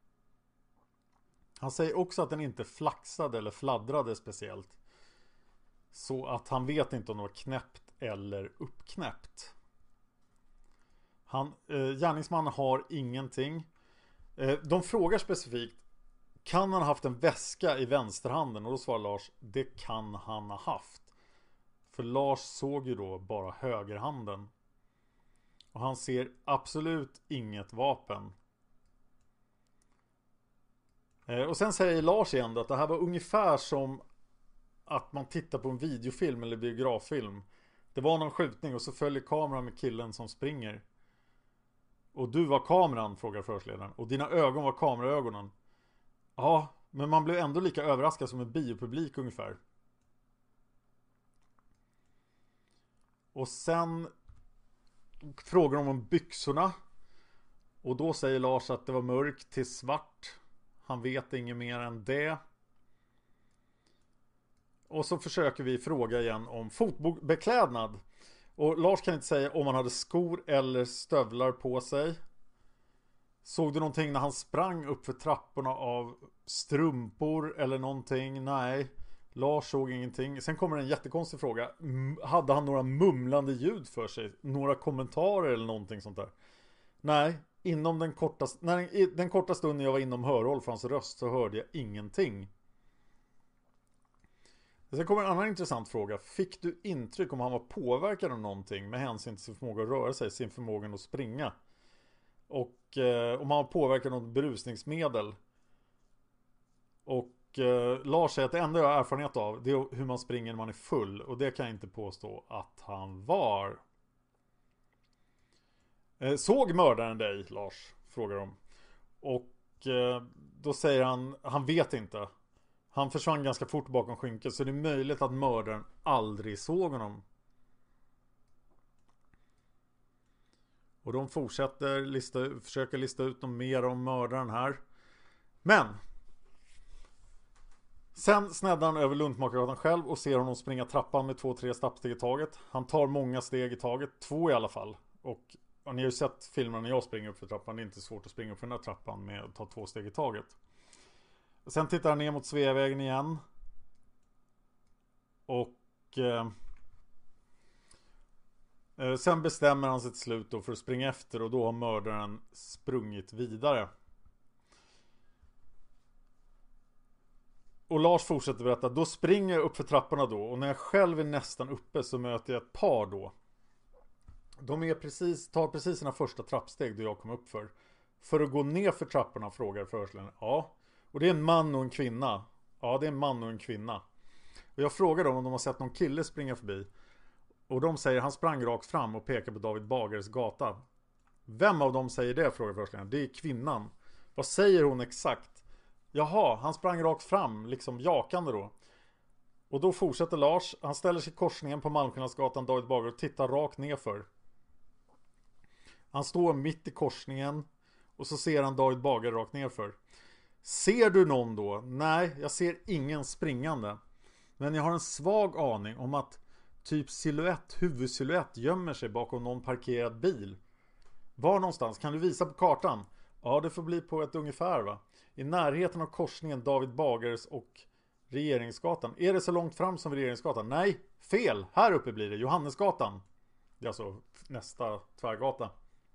Han säger också att den inte flaxade eller fladdrade speciellt. Så att han vet inte om det var knäppt eller uppknäppt. Han, eh, gärningsmannen har ingenting. Eh, de frågar specifikt. Kan han ha haft en väska i vänsterhanden? Och då svarar Lars, det kan han ha haft. För Lars såg ju då bara högerhanden. Och han ser absolut inget vapen. Eh, och sen säger Lars igen att det här var ungefär som att man tittar på en videofilm eller biograffilm. Det var någon skjutning och så följer kameran med killen som springer. Och du var kameran, frågar förhörsledaren. Och dina ögon var kameraögonen. Ja, men man blev ändå lika överraskad som en biopublik ungefär. Och sen frågar de om byxorna. Och då säger Lars att det var mörkt till svart. Han vet inget mer än det. Och så försöker vi fråga igen om fotbeklädnad. Och Lars kan inte säga om han hade skor eller stövlar på sig. Såg du någonting när han sprang upp för trapporna av strumpor eller någonting? Nej, Lars såg ingenting. Sen kommer en jättekonstig fråga. Hade han några mumlande ljud för sig? Några kommentarer eller någonting sånt där? Nej, inom den korta, när, i den korta stunden jag var inom hörhåll för hans röst så hörde jag ingenting. Sen kommer en annan intressant fråga. Fick du intryck om han var påverkad av någonting med hänsyn till sin förmåga att röra sig, sin förmåga att springa? Och eh, om han var påverkad av något berusningsmedel? Och eh, Lars säger att det enda jag har erfarenhet av det är hur man springer när man är full. Och det kan jag inte påstå att han var. eh, Såg mördaren dig, Lars? Frågar de. Och eh, då säger han, han vet inte. Han försvann ganska fort bakom skynket, så det är möjligt att mördaren aldrig såg honom. Och de fortsätter lista, försöka lista ut något mer om mördaren här. Men sen sneddar han över Luntmakargatan själv och ser honom springa trappan med två, tre stappsteg i taget. Han tar många steg i taget, två i alla fall. Och ja, ni har ju sett filmerna när jag springer upp för trappan. Det är inte svårt att springa upp för den här trappan med att ta två steg i taget. Sen tittar han ner mot Sveavägen igen. Och eh, sen bestämmer han sig till slut då för att springa efter. Och då har mördaren sprungit vidare. Och Lars fortsätter berätta. Då springer jag upp för trapporna då. Och när jag själv är nästan uppe så möter jag ett par då. De är precis, tar precis sina första trappsteg då jag kom upp för. För att gå ner för trapporna, frågar förhörsledaren. Ja. Och det är en man och en kvinna. Ja, det är en man och en kvinna. Och jag frågar dem om de har sett någon kille springa förbi. Och de säger han sprang rakt fram och pekar på David Bagares gata. Vem av dem säger det, frågar förhörsledaren. Det är kvinnan. Vad säger hon exakt? Jaha, han sprang rakt fram, liksom jakande då. Och då fortsätter Lars. Han ställer sig i korsningen på Malmskillnadsgatan, David Bagares, och tittar rakt nerför. Han står mitt i korsningen. Och så ser han David Bagares rakt nerför. Ser du någon då? Nej, jag ser ingen springande. Men jag har en svag aning om att typ silhuett, huvudsilhuett gömmer sig bakom någon parkerad bil. Var någonstans? Kan du visa på kartan? Ja, det får bli på ett ungefär, va? I närheten av korsningen David Bagares och Regeringsgatan. Är det så långt fram som Regeringsgatan? Nej, fel. Här uppe blir det Johannesgatan. Det är alltså nästa tvärgata.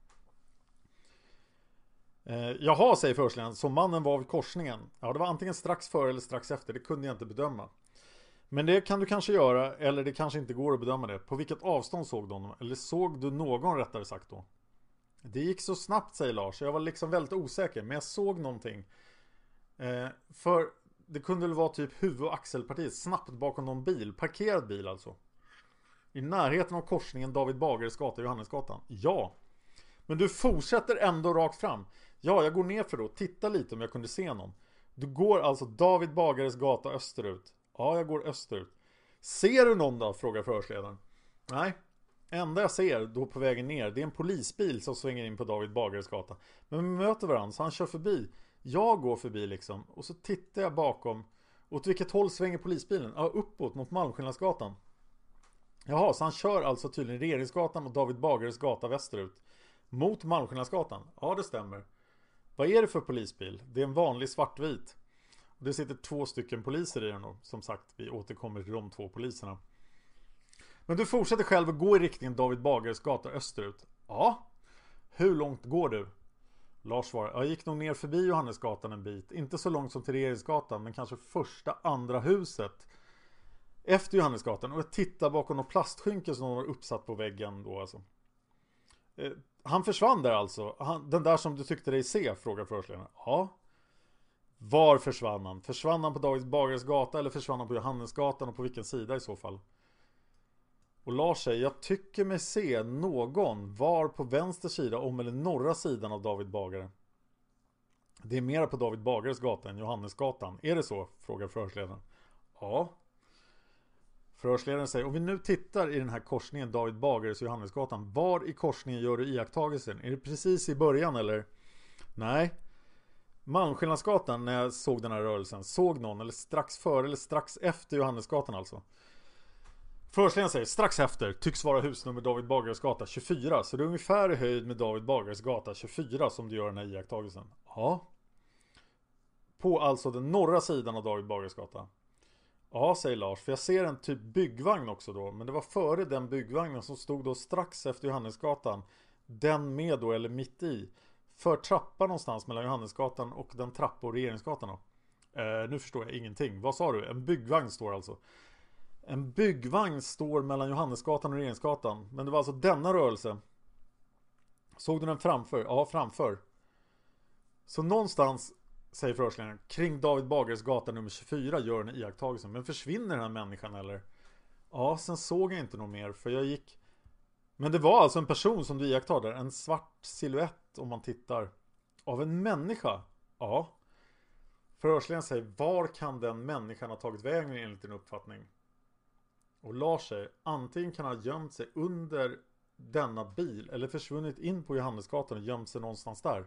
Eh, jaha, säger förhörsledaren, så mannen var vid korsningen. Ja, det var antingen strax före eller strax efter. Det kunde jag inte bedöma. Men det kan du kanske göra, eller det kanske inte går att bedöma det. På vilket avstånd såg du honom? Eller såg du någon, rättare sagt då? Det gick så snabbt, säger Lars. Jag var liksom väldigt osäker, men jag såg någonting. Eh, för det kunde väl vara typ huvud- och axelpartiet snabbt bakom någon bil. Parkerad bil alltså. I närheten av korsningen David Bagares gata och Johannesgatan. Ja. Men du fortsätter ändå rakt fram. Ja, jag går ner för då. Titta lite om jag kunde se någon. Du går alltså David Bagares gata österut. Ja, jag går österut. Ser du någon då? Frågar förhörsledaren. Nej. Enda jag ser då på vägen ner, det är en polisbil som svänger in på David Bagares gata. Men vi möter varandra så han kör förbi. Jag går förbi liksom. Och så tittar jag bakom. Åt vilket håll svänger polisbilen? Ja, uppåt mot Malmskillnadsgatan. Jaha, så han kör alltså tydligen Regeringsgatan och David Bagares gata västerut. Mot Malmskillnadsgatan. Ja, det stämmer. Vad är det för polisbil? Det är en vanlig svartvit. Och det sitter två stycken poliser i den då. Som sagt, vi återkommer till de två poliserna. Men du fortsätter själv att gå i riktningen David Bagares gata österut. Ja. Hur långt går du? Lars svarar, jag gick nog ner förbi Johannesgatan en bit. Inte så långt som till Regeringsgatan, men kanske första, andra huset efter Johannesgatan. Och jag tittar bakom någon plastskynke som någon har uppsatt på väggen då alltså. Eh, han försvann där alltså. Han, den där som du tyckte dig se, frågar förhörsledaren. Ja. Var försvann han? Försvann han på David Bagares gata eller försvann han på Johannesgatan, och på vilken sida i så fall? Och Lars säger, jag tycker mig se någon var på vänster sida om eller norra sidan av David Bagare. Det är mer på David Bagares gata än Johannesgatan. Är det så? Frågar förhörsledaren. Ja. Förhörsledaren säger, om vi nu tittar i den här korsningen David Bagares och Johannesgatan, var i korsningen gör du iakttagelsen? Är det precis i början eller? Nej. Malmskillnadsgatan, när jag såg den här rörelsen, såg någon eller strax före eller strax efter Johannesgatan alltså. Förhörsledaren säger, strax efter tycks vara husnummer David Bagares gata tjugofyra. Så det är ungefär i höjd med David Bagares gata tjugofyra som du gör den här iakttagelsen. Ja. På alltså den norra sidan av David Bagares gata. Ja, säger Lars, för jag ser en typ byggvagn också då. Men det var före den byggvagnen som stod då strax efter Johannesgatan. den med då, eller mitt i, för trappan någonstans mellan Johannesgatan och den trappa och Regeringsgatan då. Eh, nu förstår jag ingenting. Vad sa du? En byggvagn står alltså. En byggvagn står mellan Johannesgatan och Regeringsgatan. Men det var alltså denna rörelse. Såg du den framför? Ja, framför. Så någonstans, säger förhörsledaren, kring David Bagares gata nummer tjugofyra gör en iakttagelse. Men försvinner den här människan eller? Ja, sen såg jag inte något mer för jag gick. Men det var alltså en person som du iakttar där. En svart silhuett om man tittar. Av en människa? Ja. Förhörsledaren säger, var kan den människan ha tagit vägen enligt din uppfattning? Och Lars säger, antingen kan han ha gömt sig under denna bil eller försvunnit in på Johannesgatan och gömt sig någonstans där.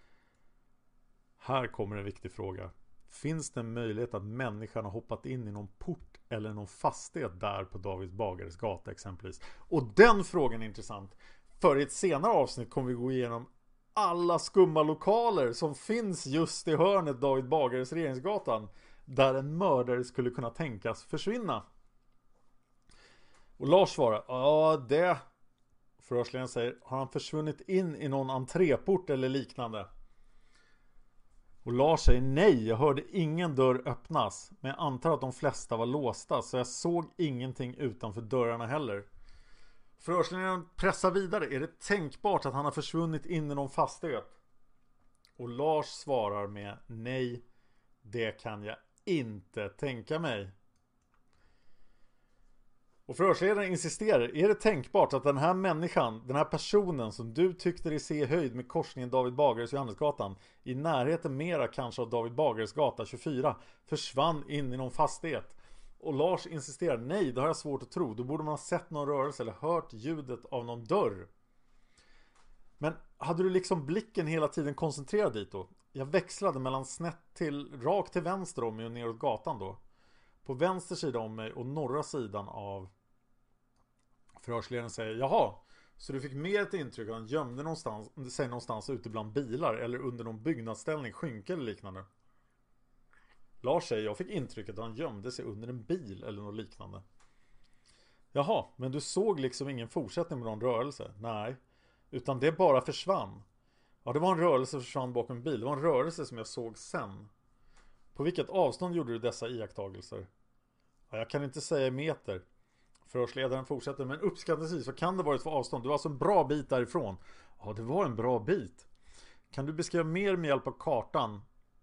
Här kommer en viktig fråga. Finns det en möjlighet att människan har hoppat in i någon port eller någon fastighet där på David Bagares gata exempelvis? Och den frågan är intressant. För i ett senare avsnitt kommer vi gå igenom alla skumma lokaler som finns just i hörnet David Bagares Regeringsgatan, där en mördare skulle kunna tänkas försvinna. Och Lars svarar, ja det. Förhörsledaren säger, har han försvunnit in i någon entréport eller liknande? Och Lars säger, nej, jag hörde ingen dörr öppnas. Men jag antar att de flesta var låsta, så jag såg ingenting utanför dörrarna heller. Förhörsledaren pressar vidare, är det tänkbart att han har försvunnit in i någon fastighet? Och Lars svarar med, nej, det kan jag inte tänka mig. Och förhörsledaren insisterar, är det tänkbart att den här människan, den här personen som du tyckte dig se i höjd med korsningen David Bagares och Johannesgatan, i närheten mera kanske av David Bagares gata tjugofyra, försvann in i någon fastighet? Och Lars insisterar, nej, det har jag svårt att tro. Då borde man ha sett någon rörelse eller hört ljudet av någon dörr. Men hade du liksom blicken hela tiden koncentrerad dit då? Jag växlade mellan snett till, rakt till vänster om mig och neråt gatan då. På vänster sida om mig och norra sidan av. Förhörsledaren säger, jaha, så du fick mer ett intryck att han gömde någonstans, sig någonstans ute bland bilar eller under någon byggnadsställning, skynke eller liknande? Lars säger, jag fick intrycket att han gömde sig under en bil eller något liknande. Jaha, men du såg liksom ingen fortsättning med någon rörelse? Nej, utan det bara försvann. Ja, det var en rörelse som försvann bakom en bil. Det var en rörelse som jag såg sen. På vilket avstånd gjorde du dessa iakttagelser? Ja, jag kan inte säga i meter. Förhörsledaren fortsätter, men uppskattningsvis så kan det varit för avstånd. Det var alltså en bra bit därifrån. Ja, det var en bra bit. Kan du beskriva mer med hjälp av kartan?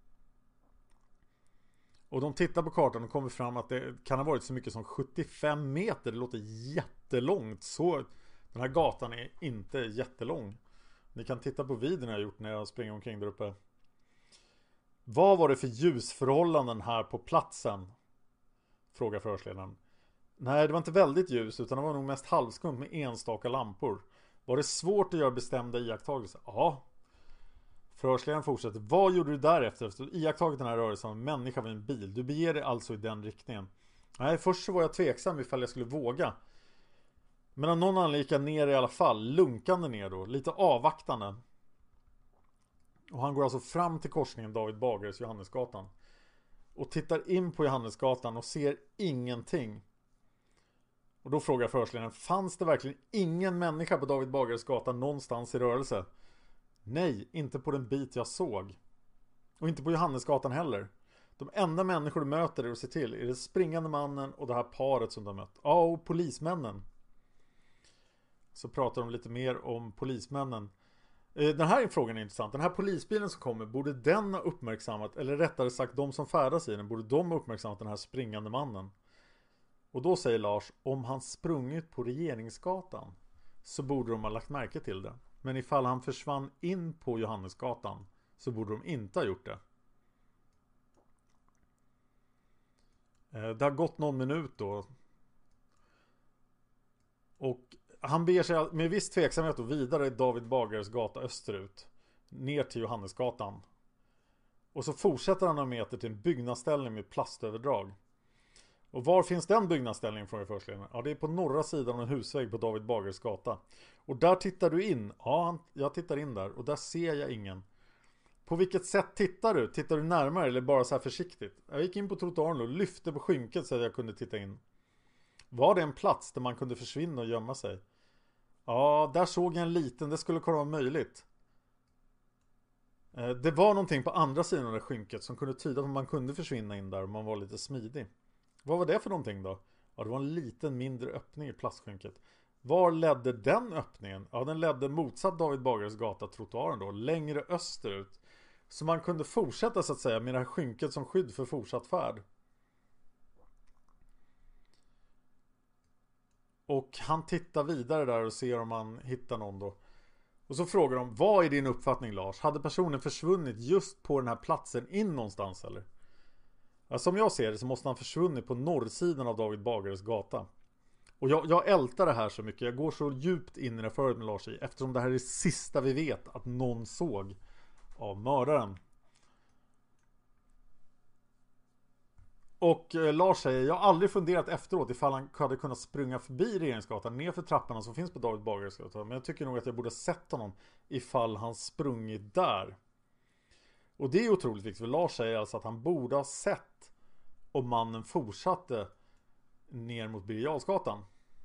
Och de tittar på kartan och kommer fram att det kan ha varit så mycket som sjuttiofem meter. Det låter jättelångt. Så den här gatan är inte jättelång. Ni kan titta på videon jag har gjort när jag springer omkring där uppe. Vad var det för ljusförhållanden här på platsen? Frågar förhörsledaren. Nej, det var inte väldigt ljus utan det var nog mest halvskumt med enstaka lampor. Var det svårt att göra bestämda iakttagelser? Ja. Förhörsledaren fortsätter. Vad gjorde du därefter efter att du iakttagit den här rörelsen av en människa vid en bil? Du beger dig alltså i den riktningen. Nej, först så var jag tveksam ifall jag skulle våga. Men av någon anledning gick jag ner i alla fall. Lunkande ner då. Lite avvaktande. Och han går alltså fram till korsningen David Bagares och Johannesgatan. Och tittar in på Johannesgatan och ser ingenting. Och då frågar förhörsledaren, fanns det verkligen ingen människa på David Bagares gata någonstans i rörelse? Nej, inte på den bit jag såg. Och inte på Johannesgatan heller. De enda människor du möter är att se till är det springande mannen och det här paret som du har mött. Ja, och polismännen. Så pratar de lite mer om polismännen. Den här frågan är intressant. Den här polisbilen som kommer, borde den ha uppmärksammat, eller rättare sagt de som färdas i den, borde de ha uppmärksammat den här springande mannen? Och då säger Lars, om han sprungit på Regeringsgatan så borde de ha lagt märke till det. Men ifall han försvann in på Johannesgatan så borde de inte ha gjort det. Det har gått någon minut då. Och han beger sig med viss tveksamhet och vidare i David Bagares gata österut. Ner till Johannesgatan. Och så fortsätter han några meter till en byggnadsställning med plastöverdrag. Och var finns den byggnadsställningen, frågar förhörsledaren? Ja, det är på norra sidan av en husvägg på David Bagares gata. Och där tittar du in. Ja, jag tittar in där. Och där ser jag ingen. På vilket sätt tittar du? Tittar du närmare eller bara så här försiktigt? Jag gick in på trottoaren och lyfte på skynket så att jag kunde titta in. Var det en plats där man kunde försvinna och gömma sig? Ja, där såg jag en liten, det skulle kunna vara möjligt. Det var någonting på andra sidan av det skynket som kunde tyda på att man kunde försvinna in där om man var lite smidig. Vad var det för någonting då? Ja, det var en liten mindre öppning i plastskynket. Var ledde den öppningen? Ja, den ledde motsatt David Bagares gata, trottoaren då, längre österut. Så man kunde fortsätta så att säga med det här skynket som skydd för fortsatt färd. Och han tittar vidare där och ser om han hittar någon då. Och så frågar de, vad är din uppfattning Lars? Hade personen försvunnit just på den här platsen in någonstans eller? Ja, som jag ser det så måste han försvunnit på norrsidan av David Bagares gata. Och jag, jag ältar det här så mycket. Jag går så djupt in i det förut med Lars i. Eftersom det här är det sista vi vet att någon såg av mördaren. Och eh, Lars säger, jag har aldrig funderat efteråt ifall han hade kunnat springa förbi Regeringsgatan ner för trapporna som finns på David Bagares gata. Men jag tycker nog att jag borde sett honom ifall han sprungit där. Och det är otroligt viktigt, för Lars säger alltså att han borde ha sett om mannen fortsatte ner mot Birger Jarlsgatan.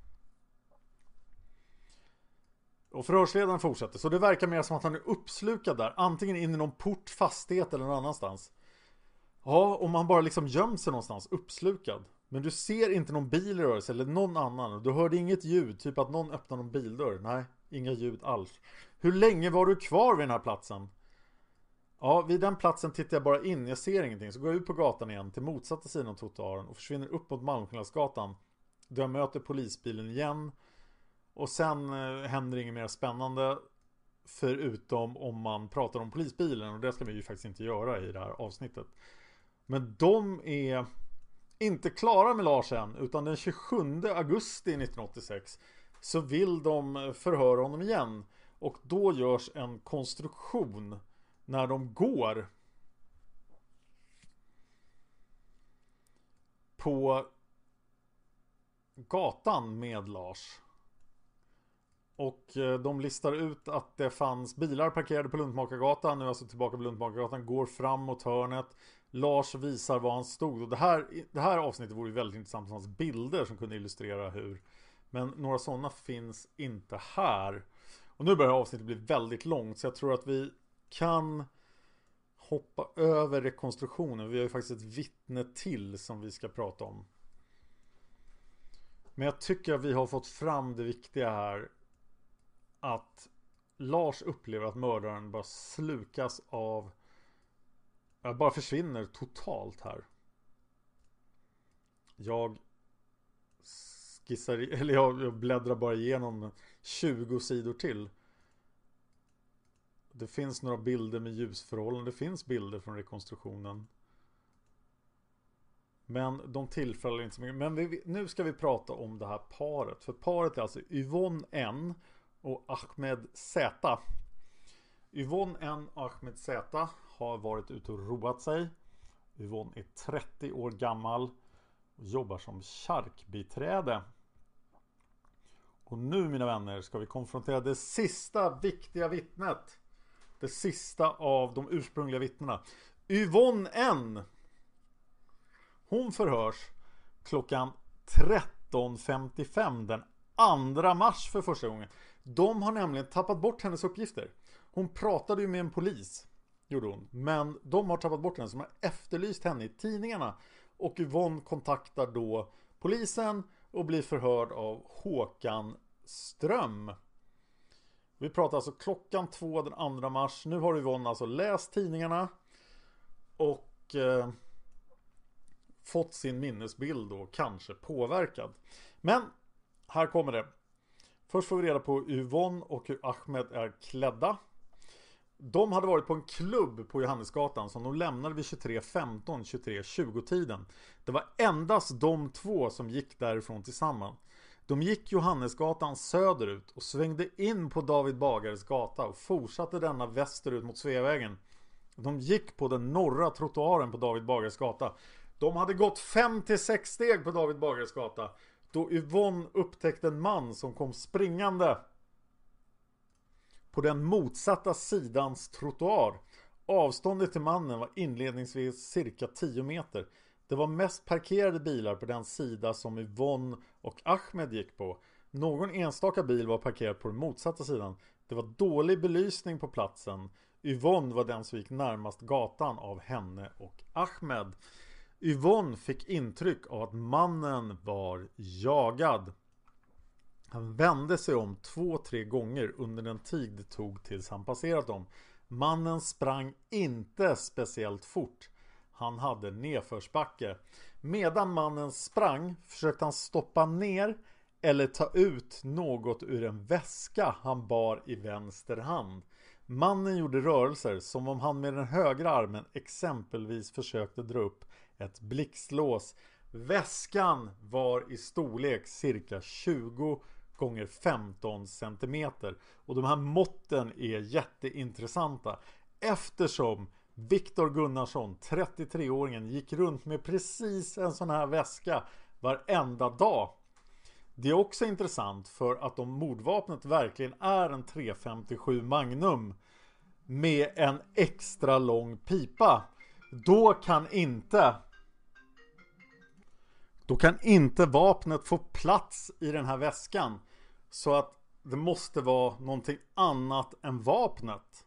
Och förhörsledaren fortsätter, så det verkar mer som att han är uppslukad där, antingen in i någon port, fastighet eller någon annanstans. Ja, om man bara liksom gömmer sig någonstans, uppslukad. Men du ser inte någon bil i rörelse eller någon annan. Du hörde inget ljud, typ att någon öppnar någon bildörr. Nej, inga ljud alls. Hur länge var du kvar vid den här platsen? Ja, vid den platsen tittar jag bara in, jag ser ingenting. Så går jag ut på gatan igen till motsatta sidan av trottoaren och försvinner upp mot Malmskillnadsgatan. Där jag möter polisbilen igen. Och sen eh, händer inget mer spännande. Förutom om man pratar om polisbilen. Och det ska vi ju faktiskt inte göra i det här avsnittet. Men de är inte klara med Lars än. Utan den tjugosjunde augusti nittonhundraåttiosex så vill de förhöra honom igen. Och då görs en konstruktion när de går på gatan med Lars. Och de listar ut att det fanns bilar parkerade på Luntmakargatan. Nu är alltså tillbaka på Luntmakargatan. Går fram mot hörnet. Lars visar var han stod. Och det här, det här avsnittet vore väldigt intressant. Det fanns bilder som kunde illustrera hur. Men några sådana finns inte här. Och nu börjar avsnittet bli väldigt långt. Så jag tror att vi kan hoppa över rekonstruktionen. Vi har ju faktiskt ett vittne till som vi ska prata om. Men jag tycker att vi har fått fram det viktiga här. Att Lars upplever att mördaren bara slukas av, bara försvinner totalt här. Jag skissar, eller jag bläddrar bara igenom tjugo sidor till. Det finns några bilder med ljusförhållanden. Det finns bilder från rekonstruktionen. Men de tillfäller inte så mycket. Men vi, nu ska vi prata om det här paret. För paret är alltså Yvonne N och Ahmed Z. Yvonne N och Ahmed Z har varit ute och roat sig. Yvonne är trettio år gammal och jobbar som kärkbiträde. Och nu, mina vänner, ska vi konfrontera det sista viktiga vittnet. Det sista av de ursprungliga vittnena. Yvonne N. Hon förhörs klockan tretton femtiofem den andra mars för första gången. De har nämligen tappat bort hennes uppgifter. Hon pratade ju med en polis, gjorde hon. Men de har tappat bort henne, som har efterlyst henne i tidningarna. Och Yvonne kontaktar då polisen och blir förhörd av Håkan Ström. Vi pratar alltså klockan två den andra mars. Nu har Yvonne alltså läst tidningarna och eh, fått sin minnesbild då kanske påverkad. Men här kommer det. Först får vi reda på Yvonne och hur Ahmed är klädda. De hade varit på en klubb på Johannesgatan som de lämnade vid tjugotre femton tjugotre tjugo tiden. Det var endast de två som gick därifrån tillsammans. De gick Johannesgatan söderut och svängde in på David Bagares gata och fortsatte denna västerut mot Sveavägen. De gick på den norra trottoaren på David Bagares gata. De hade gått fem till sex steg på David Bagares gata då Yvonne upptäckte en man som kom springande på den motsatta sidans trottoar. Avståndet till mannen var inledningsvis cirka tio meter. Det var mest parkerade bilar på den sida som Yvonne och Ahmed gick på. Någon enstaka bil var parkerad på den motsatta sidan. Det var dålig belysning på platsen. Yvonne var den som gick närmast gatan av henne och Ahmed. Yvonne fick intryck av att mannen var jagad. Han vände sig om två, tre gånger under den tid det tog tills han passerat dem. Mannen sprang inte speciellt fort. Han hade nedförsbacke. Medan mannen sprang försökte han stoppa ner eller ta ut något ur en väska han bar i vänster hand. Mannen gjorde rörelser som om han med den högra armen exempelvis försökte dra upp ett blixtlås. Väskan var i storlek cirka tjugo gånger femton centimeter. Och de här måtten är jätteintressanta eftersom Viktor Gunnarsson, trettiotre-åringen, gick runt med precis en sån här väska varenda dag. Det är också intressant för att om mordvapnet verkligen är en tre femtiosju Magnum med en extra lång pipa, då kan inte då kan inte vapnet få plats i den här väskan. Så att det måste vara någonting annat än vapnet.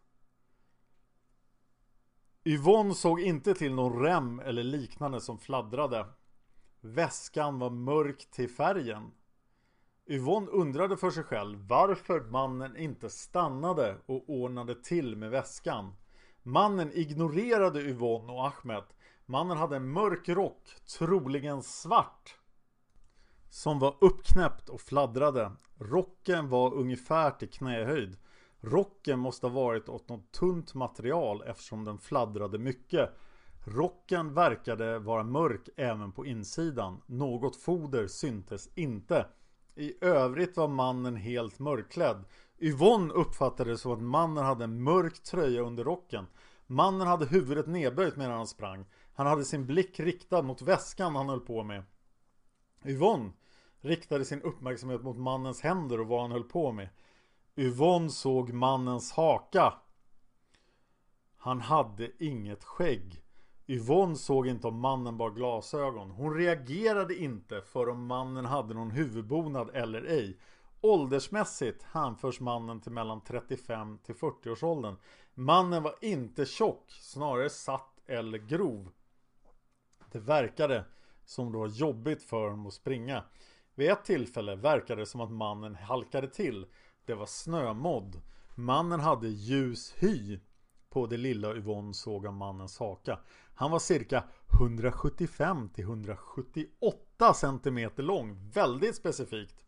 Yvonne såg inte till någon rem eller liknande som fladdrade. Väskan var mörk till färgen. Yvonne undrade för sig själv varför mannen inte stannade och ordnade till med väskan. Mannen ignorerade Yvonne och Ahmed. Mannen hade en mörk rock, troligen svart, som var uppknäppt och fladdrade. Rocken var ungefär till knähöjd. Rocken måste ha varit åt något tunt material eftersom den fladdrade mycket. Rocken verkade vara mörk även på insidan. Något foder syntes inte. I övrigt var mannen helt mörkklädd. Yvonne uppfattade det som att mannen hade en mörk tröja under rocken. Mannen hade huvudet nedböjt medan han sprang. Han hade sin blick riktad mot väskan han höll på med. Yvonne riktade sin uppmärksamhet mot mannens händer och vad han höll på med. Yvonne såg mannens haka. Han hade inget skägg. Yvonne såg inte om mannen bar glasögon. Hon reagerade inte för om mannen hade någon huvudbonad eller ej. Åldersmässigt hänförs mannen till mellan trettiofem till fyrtio års åldern. Mannen var inte tjock, snarare satt eller grov. Det verkade som det var jobbigt för honom att springa. Vid ett tillfälle verkade det som att mannen halkade till. Det var snömodd. Mannen hade ljus hy på det lilla Yvonne såg av mannens haka. Han var cirka hundrasjuttiofem till hundrasjuttioåtta centimeter lång. Väldigt specifikt.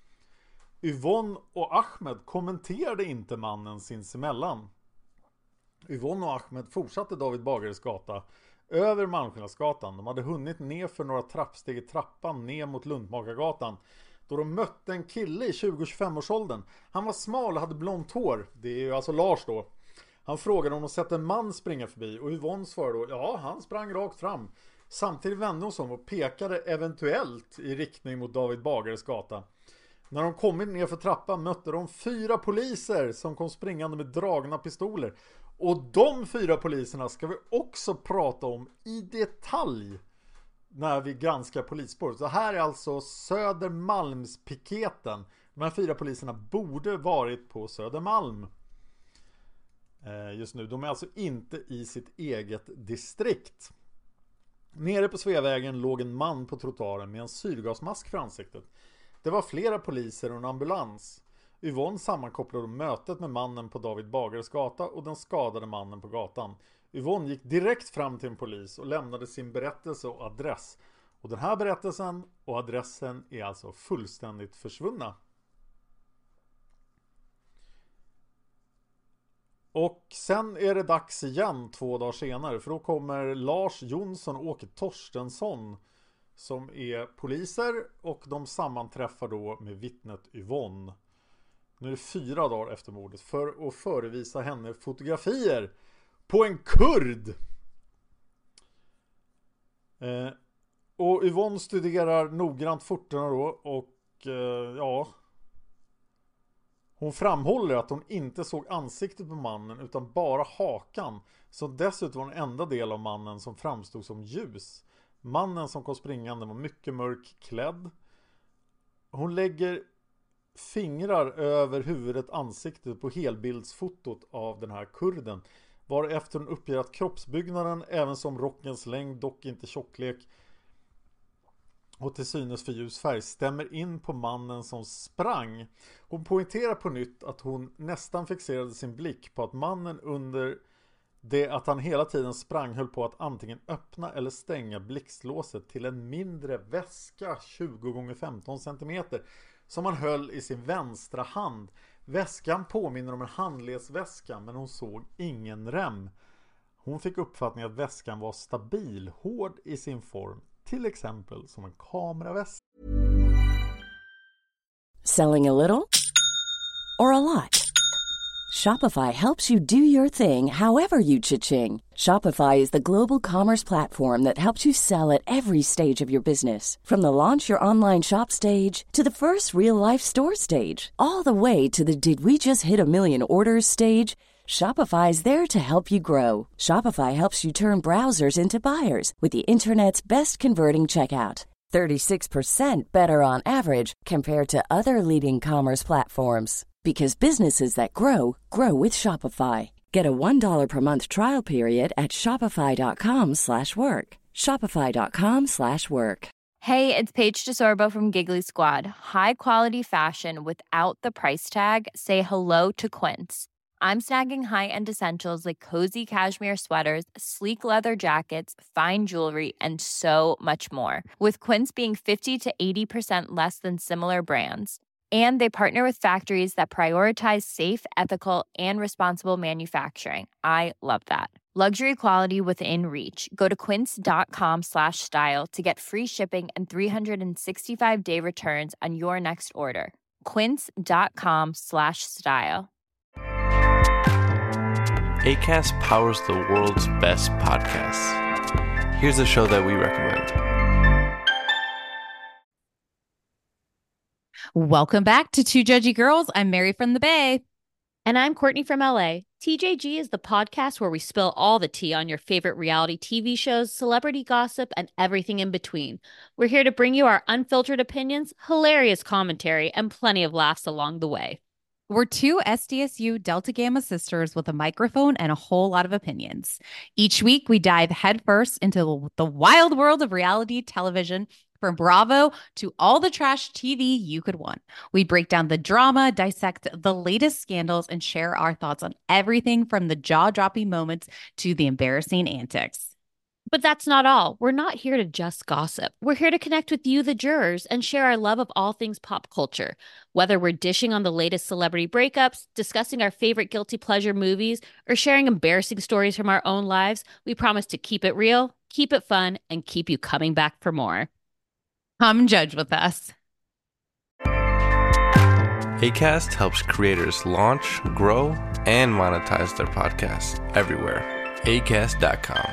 Yvonne och Ahmed kommenterade inte mannen sinsemellan. Yvonne och Ahmed fortsatte David Bagares gata över Malmskillnadsgatan. De hade hunnit ner för några trappsteg i trappan ner mot Lundmakargatan då de mötte en kille i tjugo till tjugofem års åldern. Han var smal och hade blont hår. Det är ju alltså Lars då. Han frågade om de sett en man springa förbi och Yvonne svarade då, ja, han sprang rakt fram. Samtidigt vände hon sig om och pekade eventuellt i riktning mot David Bagares gata. När de kommit ner för trappan mötte de fyra poliser som kom springande med dragna pistoler. Och de fyra poliserna ska vi också prata om i detalj när vi granskar polisspåret. Så här är alltså Södermalmspiketen. De här fyra poliserna borde varit på Södermalm just nu. De är alltså inte i sitt eget distrikt. Nere på Sveavägen låg en man på trottoaren med en syrgasmask för ansiktet. Det var flera poliser och en ambulans. Yvonne sammankopplade mötet med mannen på David Bagares gata och den skadade mannen på gatan. Yvonne gick direkt fram till en polis och lämnade sin berättelse och adress. Och den här berättelsen och adressen är alltså fullständigt försvunna. Och sen är det dags igen två dagar senare, för då kommer Lars Jonsson och Åke Torstensson som är poliser och de sammanträffar då med vittnet Yvonne. Nu är det fyra dagar efter mordet för att förevisa henne fotografier på en kurd. Eh, och Yvonne studerar noggrant fotorna då och eh, ja... Hon framhåller att hon inte såg ansiktet på mannen utan bara hakan, som dessutom var den enda del av mannen som framstod som ljus. Mannen som kom springande var mycket mörk klädd. Hon lägger fingrar över huvudet, ansiktet på helbildsfotot av den här kurden. Varefter hon uppger att kroppsbyggnaden, även som rockens längd, dock inte tjocklek och till synes för ljus färg, stämmer in på mannen som sprang. Hon poängterar på nytt att hon nästan fixerade sin blick på att mannen under det att han hela tiden sprang höll på att antingen öppna eller stänga blixtlåset till en mindre väska tjugo gånger femton centimeter som han höll i sin vänstra hand. Väskan påminner om en handledsväska, men hon såg ingen rem. Hon fick uppfattningen att väskan var stabil, hård i sin form, till exempel som en kameraväska. Selling a little or a lot? Shopify helps you do your thing however you cha-ching. Shopify is the global commerce platform that helps you sell at every stage of your business. From the launch your online shop stage to the first real-life store stage, all the way to the did we just hit a million orders stage. Shopify is there to help you grow. Shopify helps you turn browsers into buyers with the internet's best converting checkout. thirty-six percent better on average compared to other leading commerce platforms. Because businesses that grow, grow with Shopify. Get a one dollar per month trial period at shopify.com slash work. Shopify.com slash work. Hey, it's Paige DeSorbo from Giggly Squad. High quality fashion without the price tag. Say hello to Quince. I'm snagging high-end essentials like cozy cashmere sweaters, sleek leather jackets, fine jewelry, and so much more. With Quince being fifty to eighty percent less than similar brands. And they partner with factories that prioritize safe, ethical, and responsible manufacturing. I love that. Luxury quality within reach. Go to quince.com slash style to get free shipping and three sixty-five day returns on your next order. Quince.com slash style. Acast powers the world's best podcasts. Here's a show that we recommend. Welcome back to Two Judgy Girls. I'm Mary from the Bay. And I'm Courtney from L A. T J G is the podcast where we spill all the tea on your favorite reality T V shows, celebrity gossip, and everything in between. We're here to bring you our unfiltered opinions, hilarious commentary, and plenty of laughs along the way. We're two S D S U Delta Gamma sisters with a microphone and a whole lot of opinions. Each week, we dive headfirst into the wild world of reality television, from Bravo to all the trash T V you could want. We break down the drama, dissect the latest scandals, and share our thoughts on everything from the jaw-dropping moments to the embarrassing antics. But that's not all. We're not here to just gossip. We're here to connect with you, the jurors, and share our love of all things pop culture. Whether we're dishing on the latest celebrity breakups, discussing our favorite guilty pleasure movies, or sharing embarrassing stories from our own lives, we promise to keep it real, keep it fun, and keep you coming back for more. Come judge with us. Acast helps creators launch, grow, and monetize their podcasts everywhere. acast dot com.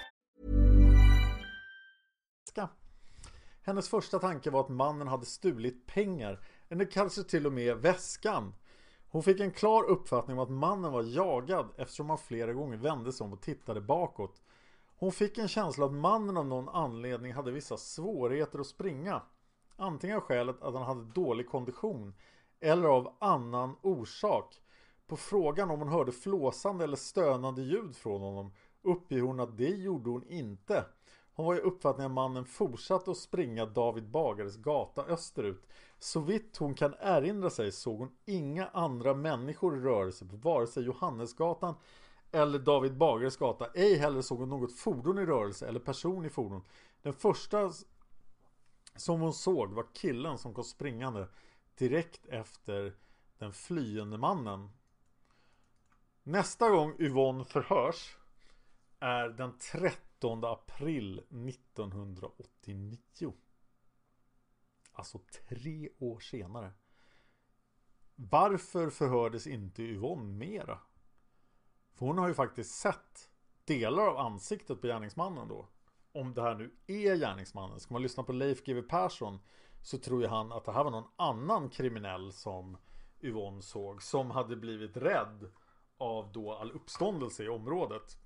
Hennes första tanke var att mannen hade stulit pengar, eller kanske till och med väskan. Hon fick en klar uppfattning om att mannen var jagad eftersom han flera gånger vände sig om och tittade bakåt. Hon fick en känsla att mannen av någon anledning hade vissa svårigheter att springa. Antingen av skälet att han hade dålig kondition eller av annan orsak. På frågan om hon hörde flåsande eller stönande ljud från honom uppger hon att det gjorde hon inte. Hon var i uppfattningen att mannen fortsatte att springa David Bagares gata österut. Så vitt hon kan erinra sig såg hon inga andra människor i rörelse på vare sig Johannesgatan eller David Bagares gata. Ej heller såg hon något fordon i rörelse eller person i fordon. Den första som hon såg var killen som kom springande direkt efter den flyende mannen. Nästa gång Yvonne förhörs är den trettonde april nittonhundraåttionio. Alltså tre år senare. Varför förhördes inte Yvonne mera? För hon har ju faktiskt sett delar av ansiktet på gärningsmannen då. Om det här nu är gärningsmannen. Ska man lyssna på Leif G W Persson så tror ju han att det här var någon annan kriminell som Yvonne såg. Som hade blivit rädd av då all uppståndelse i området.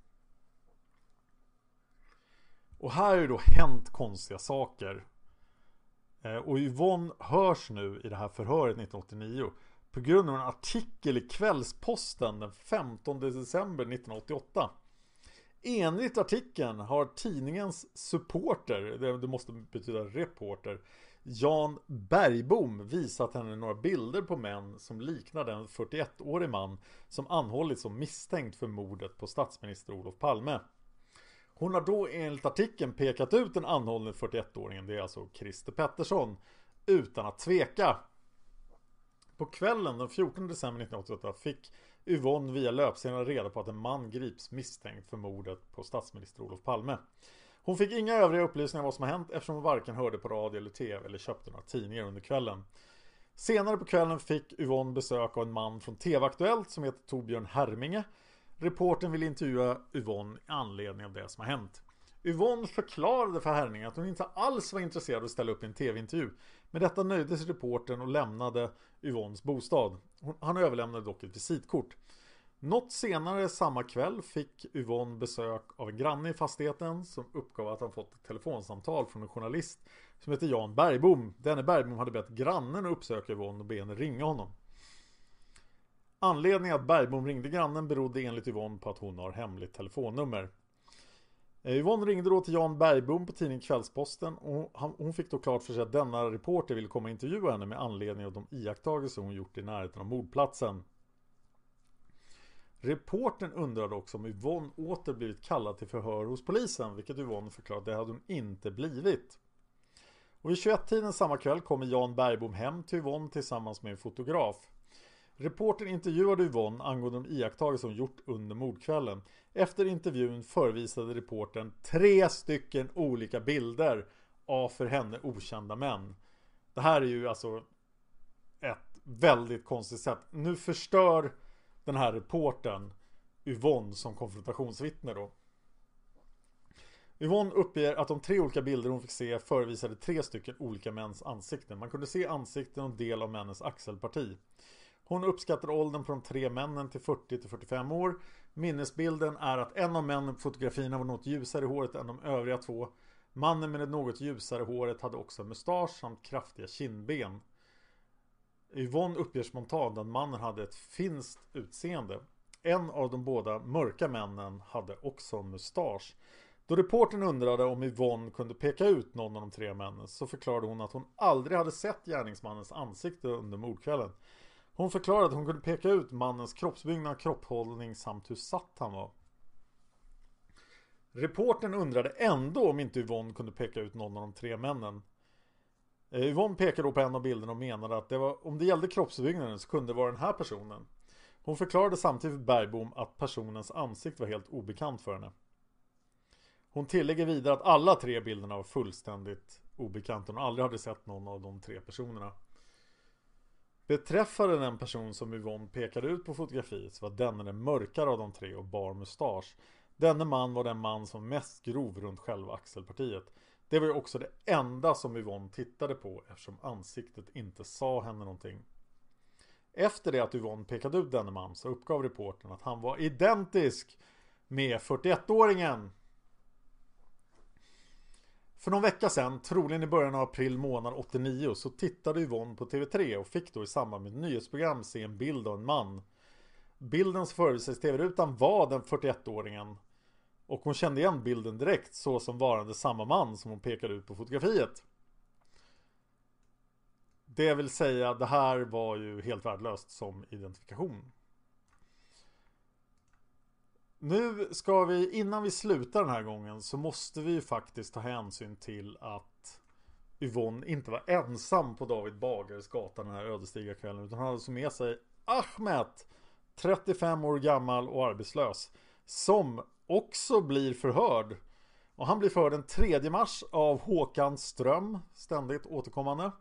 Och här är ju då hänt konstiga saker. Och Yvonne hörs nu i det här förhöret nittonhundraåttionio på grund av en artikel i Kvällsposten den femtonde december nittonhundraåttioåtta. Enligt artikeln har tidningens supporter, det måste betyda reporter, Jan Bergbom visat henne några bilder på män som liknar den fyrtioettårig man som anhållits som misstänkt för mordet på statsminister Olof Palme. Hon har då enligt artikeln pekat ut den anhållne fyrtioettåringen, det är alltså Christer Pettersson, utan att tveka. På kvällen den fjortonde december nittonhundraåttioåtta fick Yvonne via löpsedeln reda på att en man grips misstänkt för mordet på statsminister Olof Palme. Hon fick inga övriga upplysningar om vad som har hänt eftersom hon varken hörde på radio eller tv eller köpte några tidningar under kvällen. Senare på kvällen fick Yvonne besök av en man från T V-aktuellt som heter Torbjörn Herminge. Reporten ville intervjua Yvonne i anledning av det som har hänt. Yvonne förklarade för Herminge att hon inte alls var intresserad av att ställa upp i en tv-intervju. Med detta nöjde sig reporten och lämnade Yvonnes bostad. Han överlämnade dock ett visitkort. Något senare samma kväll fick Yvonne besök av en granne i fastigheten som uppgav att han fått ett telefonsamtal från en journalist som heter Jan Bergbom. Denne Bergbom hade bett grannen att uppsöka Yvonne och be henne ringa honom. Anledningen att Bergbom ringde grannen berodde enligt Yvonne på att hon har hemligt telefonnummer. Yvonne ringde då till Jan Bergbom på tidningen Kvällsposten och hon fick då klart för sig att denna reporter ville komma och intervjua henne med anledning av de iakttagelser hon gjort i närheten av mordplatsen. Reportern undrade också om Yvonne åter blivit kallad till förhör hos polisen, vilket Yvonne förklarade att det hade hon inte blivit. Och vid tjugoett-tiden samma kväll kommer Jan Bergbom hem till Yvonne tillsammans med en fotograf. Reportern intervjuade Yvonne angående de iakttagelser hon gjort under mordkvällen. Efter intervjun förvisade reportern tre stycken olika bilder av för henne okända män. Det här är ju alltså ett väldigt konstigt sätt. Nu förstör den här reportern Yvonne som konfrontationsvittne då. Yvonne uppger att de tre olika bilder hon fick se förevisade tre stycken olika mäns ansikten. Man kunde se ansikten och del av männens axelparti. Hon uppskattade åldern på de tre männen till fyrtio till fyrtiofem år. Minnesbilden är att en av männen på fotografierna var något ljusare i håret än de övriga två. Mannen med det något ljusare håret hade också mustasch samt kraftiga kindben. Yvonne uppger spontant att mannen hade ett finskt utseende. En av de båda mörka männen hade också mustasch. Då reportern undrade om Yvonne kunde peka ut någon av de tre männen så förklarade hon att hon aldrig hade sett gärningsmannens ansikte under mordkvällen. Hon förklarade att hon kunde peka ut mannens kroppsbyggnad, kropphållning samt hur satt han var. Reportern undrade ändå om inte Yvonne kunde peka ut någon av de tre männen. Yvonne pekade då på en av bilderna och menade att det var, om det gällde kroppsbyggnaden så kunde det vara den här personen. Hon förklarade samtidigt för Bergbom att personens ansikte var helt obekant för henne. Hon tillägger vidare att alla tre bilderna var fullständigt obekanta och hon aldrig hade sett någon av de tre personerna. Beträffande den person som Yvonne pekade ut på fotografiet så var denne den mörkare av de tre och bar mustasch. Denne man var den man som mest grov runt själva axelpartiet. Det var ju också det enda som Yvonne tittade på eftersom ansiktet inte sa henne någonting. Efter det att Yvonne pekade ut denne man så uppgav reportern att han var identisk med fyrtioettåringen. För någon vecka sedan, troligen i början av april månad åttionio, så tittade Yvonne på T V tre och fick då i samband med ett nyhetsprogram se en bild av en man. Bilden som förevisades i T V-rutan var den fyrtioettåringen och hon kände igen bilden direkt så som varande samma man som hon pekade ut på fotografiet. Det vill säga, det här var ju helt värdelöst som identifikation. Nu ska vi, innan vi slutar den här gången så måste vi ju faktiskt ta hänsyn till att Yvonne inte var ensam på David Bagares gata den här ödesdigra kvällen, utan han hade så med sig Ahmed, trettiofem år gammal och arbetslös, som också blir förhörd. Och han blir förhörd den tredje mars av Håkan Ström, ständigt återkommande.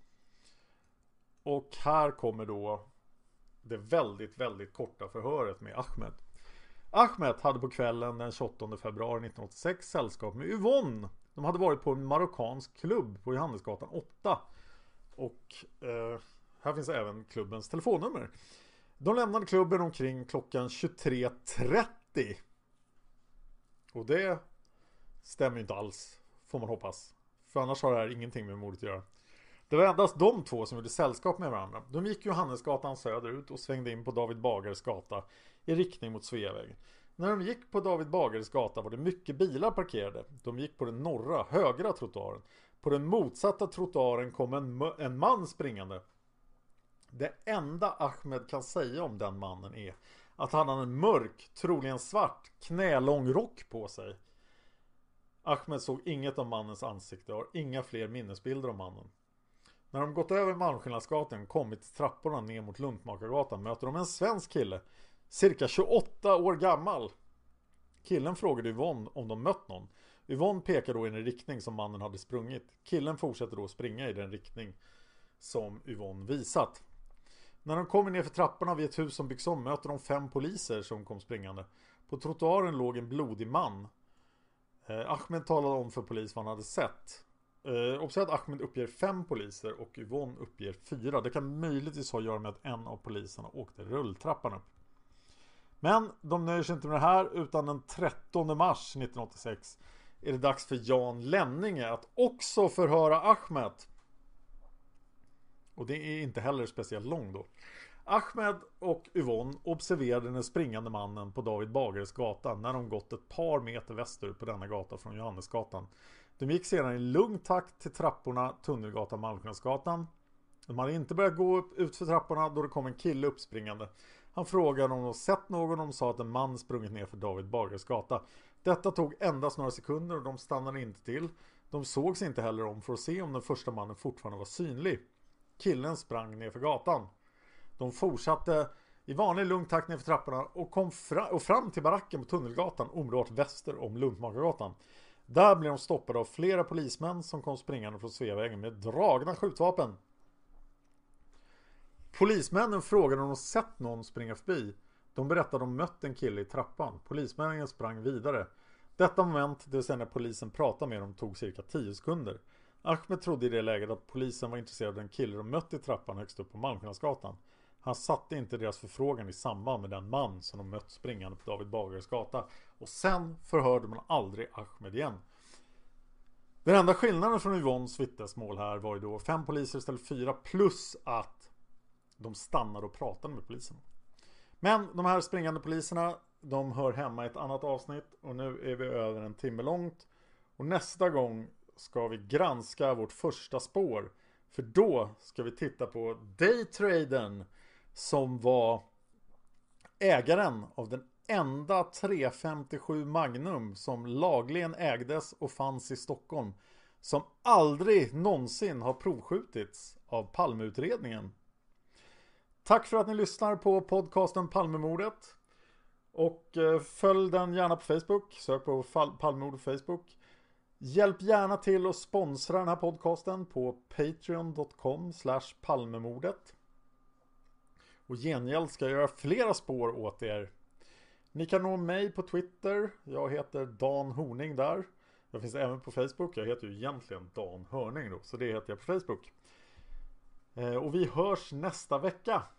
Och här kommer då det väldigt, väldigt korta förhöret med Ahmed. Ahmed hade på kvällen den tjugoåttonde februari nittonhundraåttiosex sällskap med Yvonne. De hade varit på en marockansk klubb på Johannesgatan åtta. Och eh, här finns även klubbens telefonnummer. De lämnade klubben omkring klockan tjugotre trettio. Och det stämmer inte alls, får man hoppas. För annars har det här ingenting med mordet att göra. Det var endast de två som gjorde sällskap med varandra. De gick Johannesgatan söderut och svängde in på David Bagares gata i riktning mot Sveavägen. När de gick på David Bagares gata var det mycket bilar parkerade. De gick på den norra, högra trottoaren. På den motsatta trottoaren kom en, en man springande. Det enda Ahmed kan säga om den mannen är att han hade en mörk, troligen svart, knälång rock på sig. Ahmed såg inget av mannens ansikte och har inga fler minnesbilder om mannen. När de gått över Malmskillnadsgatan och kommit till trapporna ner mot Luntmakargatan möter de en svensk kille, cirka tjugoåtta år gammal. Killen frågade Yvonne om de mött någon. Yvonne pekar då i den riktning som mannen hade sprungit. Killen fortsätter då springa i den riktning som Yvonne visat. När de kommer ner för trapporna vid ett hus som byggs om möter de fem poliser som kom springande. På trottoaren låg en blodig man. Eh, Ahmed talade om för polis vad han hade sett. Eh, observera att Ahmed uppger fem poliser och Yvonne uppger fyra. Det kan möjligtvis ha att göra med att en av poliserna åkte rulltrappan upp. Men de nöjer sig inte med det här, utan den trettonde mars nittonhundraåttiosex är det dags för Jan Lenninge att också förhöra Ahmed. Och det är inte heller speciellt lång då. Ahmed och Yvonne observerade den springande mannen på David Bagares gata när de gått ett par meter västerut på denna gata från Johannesgatan. De gick sedan i lugn takt till trapporna Tunnelgatan Malmskillnadsgatan. De hade inte börjat gå upp ut för trapporna då det kom en kille uppspringande. Han frågade om de sett någon och de sa att en man sprungit ner för David Bagares gata. Detta tog endast några sekunder och de stannade inte till. De sågs inte heller om för att se om den första mannen fortfarande var synlig. Killen sprang ner för gatan. De fortsatte i vanlig lugn takt ner för trapporna och kom fra- och fram till baracken på Tunnelgatan omedelbart väster om Luntmakargatan. Där blev de stoppade av flera polismän som kom springande från Sveavägen med dragna skjutvapen. Polismännen frågade om de sett någon springa förbi. De berättade att de mött en kille i trappan. Polismännen sprang vidare. Detta moment, det vill säga när polisen pratade med dem, tog cirka tio sekunder. Ahmed trodde i det läget att polisen var intresserad av en kille de mött i trappan högst upp på Malmskillnadsgatan. Han satte inte deras förfrågan i samband med den man som de mött springande på David Bagares gata. Och sen förhörde man aldrig Ahmed igen. Den enda skillnaden från Yvonnes vittnesmål här var ju då fem poliser istället för fyra, plus att de stannade och pratade med polisen. Men de här springande poliserna, de hör hemma i ett annat avsnitt och nu är vi över en timme långt. Och nästa gång ska vi granska vårt första spår. För då ska vi titta på daytradern som var ägaren av den enda tre femtiosju Magnum som lagligen ägdes och fanns i Stockholm. Som aldrig någonsin har provskjutits av Palmeutredningen. Tack för att ni lyssnar på podcasten Palmemordet. Och följ den gärna på Facebook. Sök på Palmemordet på Facebook. Hjälp gärna till att sponsra den här podcasten på patreon dot com slash palmemordet. Och gengäld ska jag göra flera spår åt er. Ni kan nå mig på Twitter. Jag heter Dan Horning där. Jag finns även på Facebook. Jag heter ju egentligen Dan Hörning då. Så det heter jag på Facebook. Och vi hörs nästa vecka.